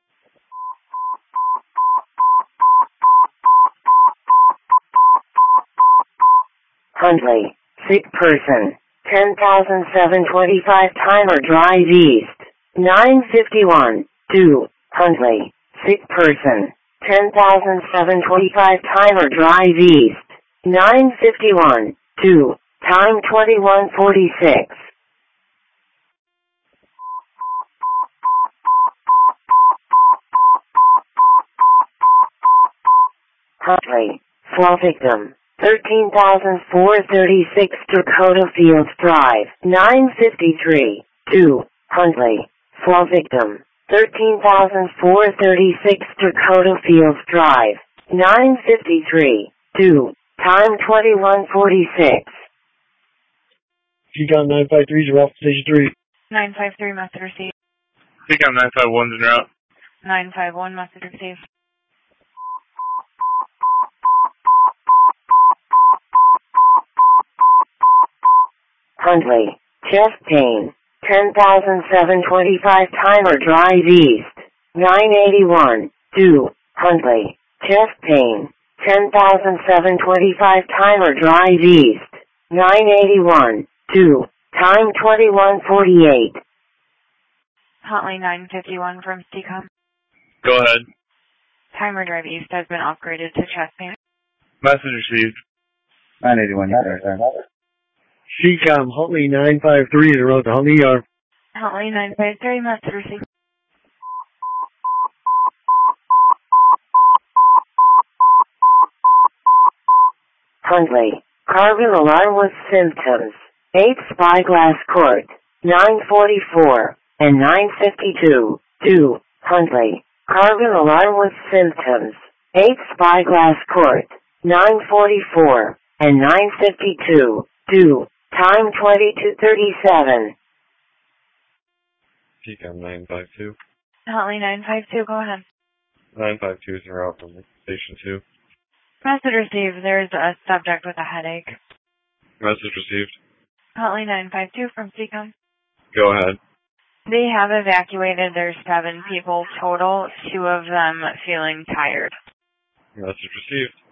Hundley, sick person, ten thousand seven twenty-five timer drive east, nine fifty-one, due, Hundley, sick person, ten thousand seven twenty-five timer drive east, nine fifty-one, due, time twenty-one forty-six. Huntley, fall victim, thirteen thousand four hundred thirty-six Dakota Fields Drive, nine fifty-three, due, Huntley, fall victim, thirteen thousand four hundred thirty-six Dakota Fields Drive, nine fifty-three, due, time twenty-one forty-six. C COM nine five three is off Station three. nine five three, message received. C COM nine five one is en route. nine five one, message received. Hundley, chest pain, ten thousand seven hundred twenty-five timer drive east, nine eighty-one, due, Hundley, chest pain, ten thousand seven hundred twenty-five timer drive east, nine eighty-one, due, time twenty-one forty-eight. Huntley nine fifty-one from C COM. Go ahead. Timer drive east has been upgraded to chest pain. Message received. nine eighty-one, you there, sir. C COM Huntley nine five three is around the Huntley Yard. Huntley nine five three, message received. Hundley, carbon alarm with symptoms, eight Spyglass Court, nine forty-four, and nine fifty-two, due, Hundley, carbon alarm with symptoms, eight Spyglass Court, nine forty-four, and nine fifty-two, Do. Time twenty-two thirty-seven. C COM nine five two. Huntley nine five two, go ahead. nine five two is en route from Station two. Message received. There's a subject with a headache. Message received. Huntley nine five two from C COM. Go ahead. They have evacuated. There's seven people total, two of them feeling tired. Message received.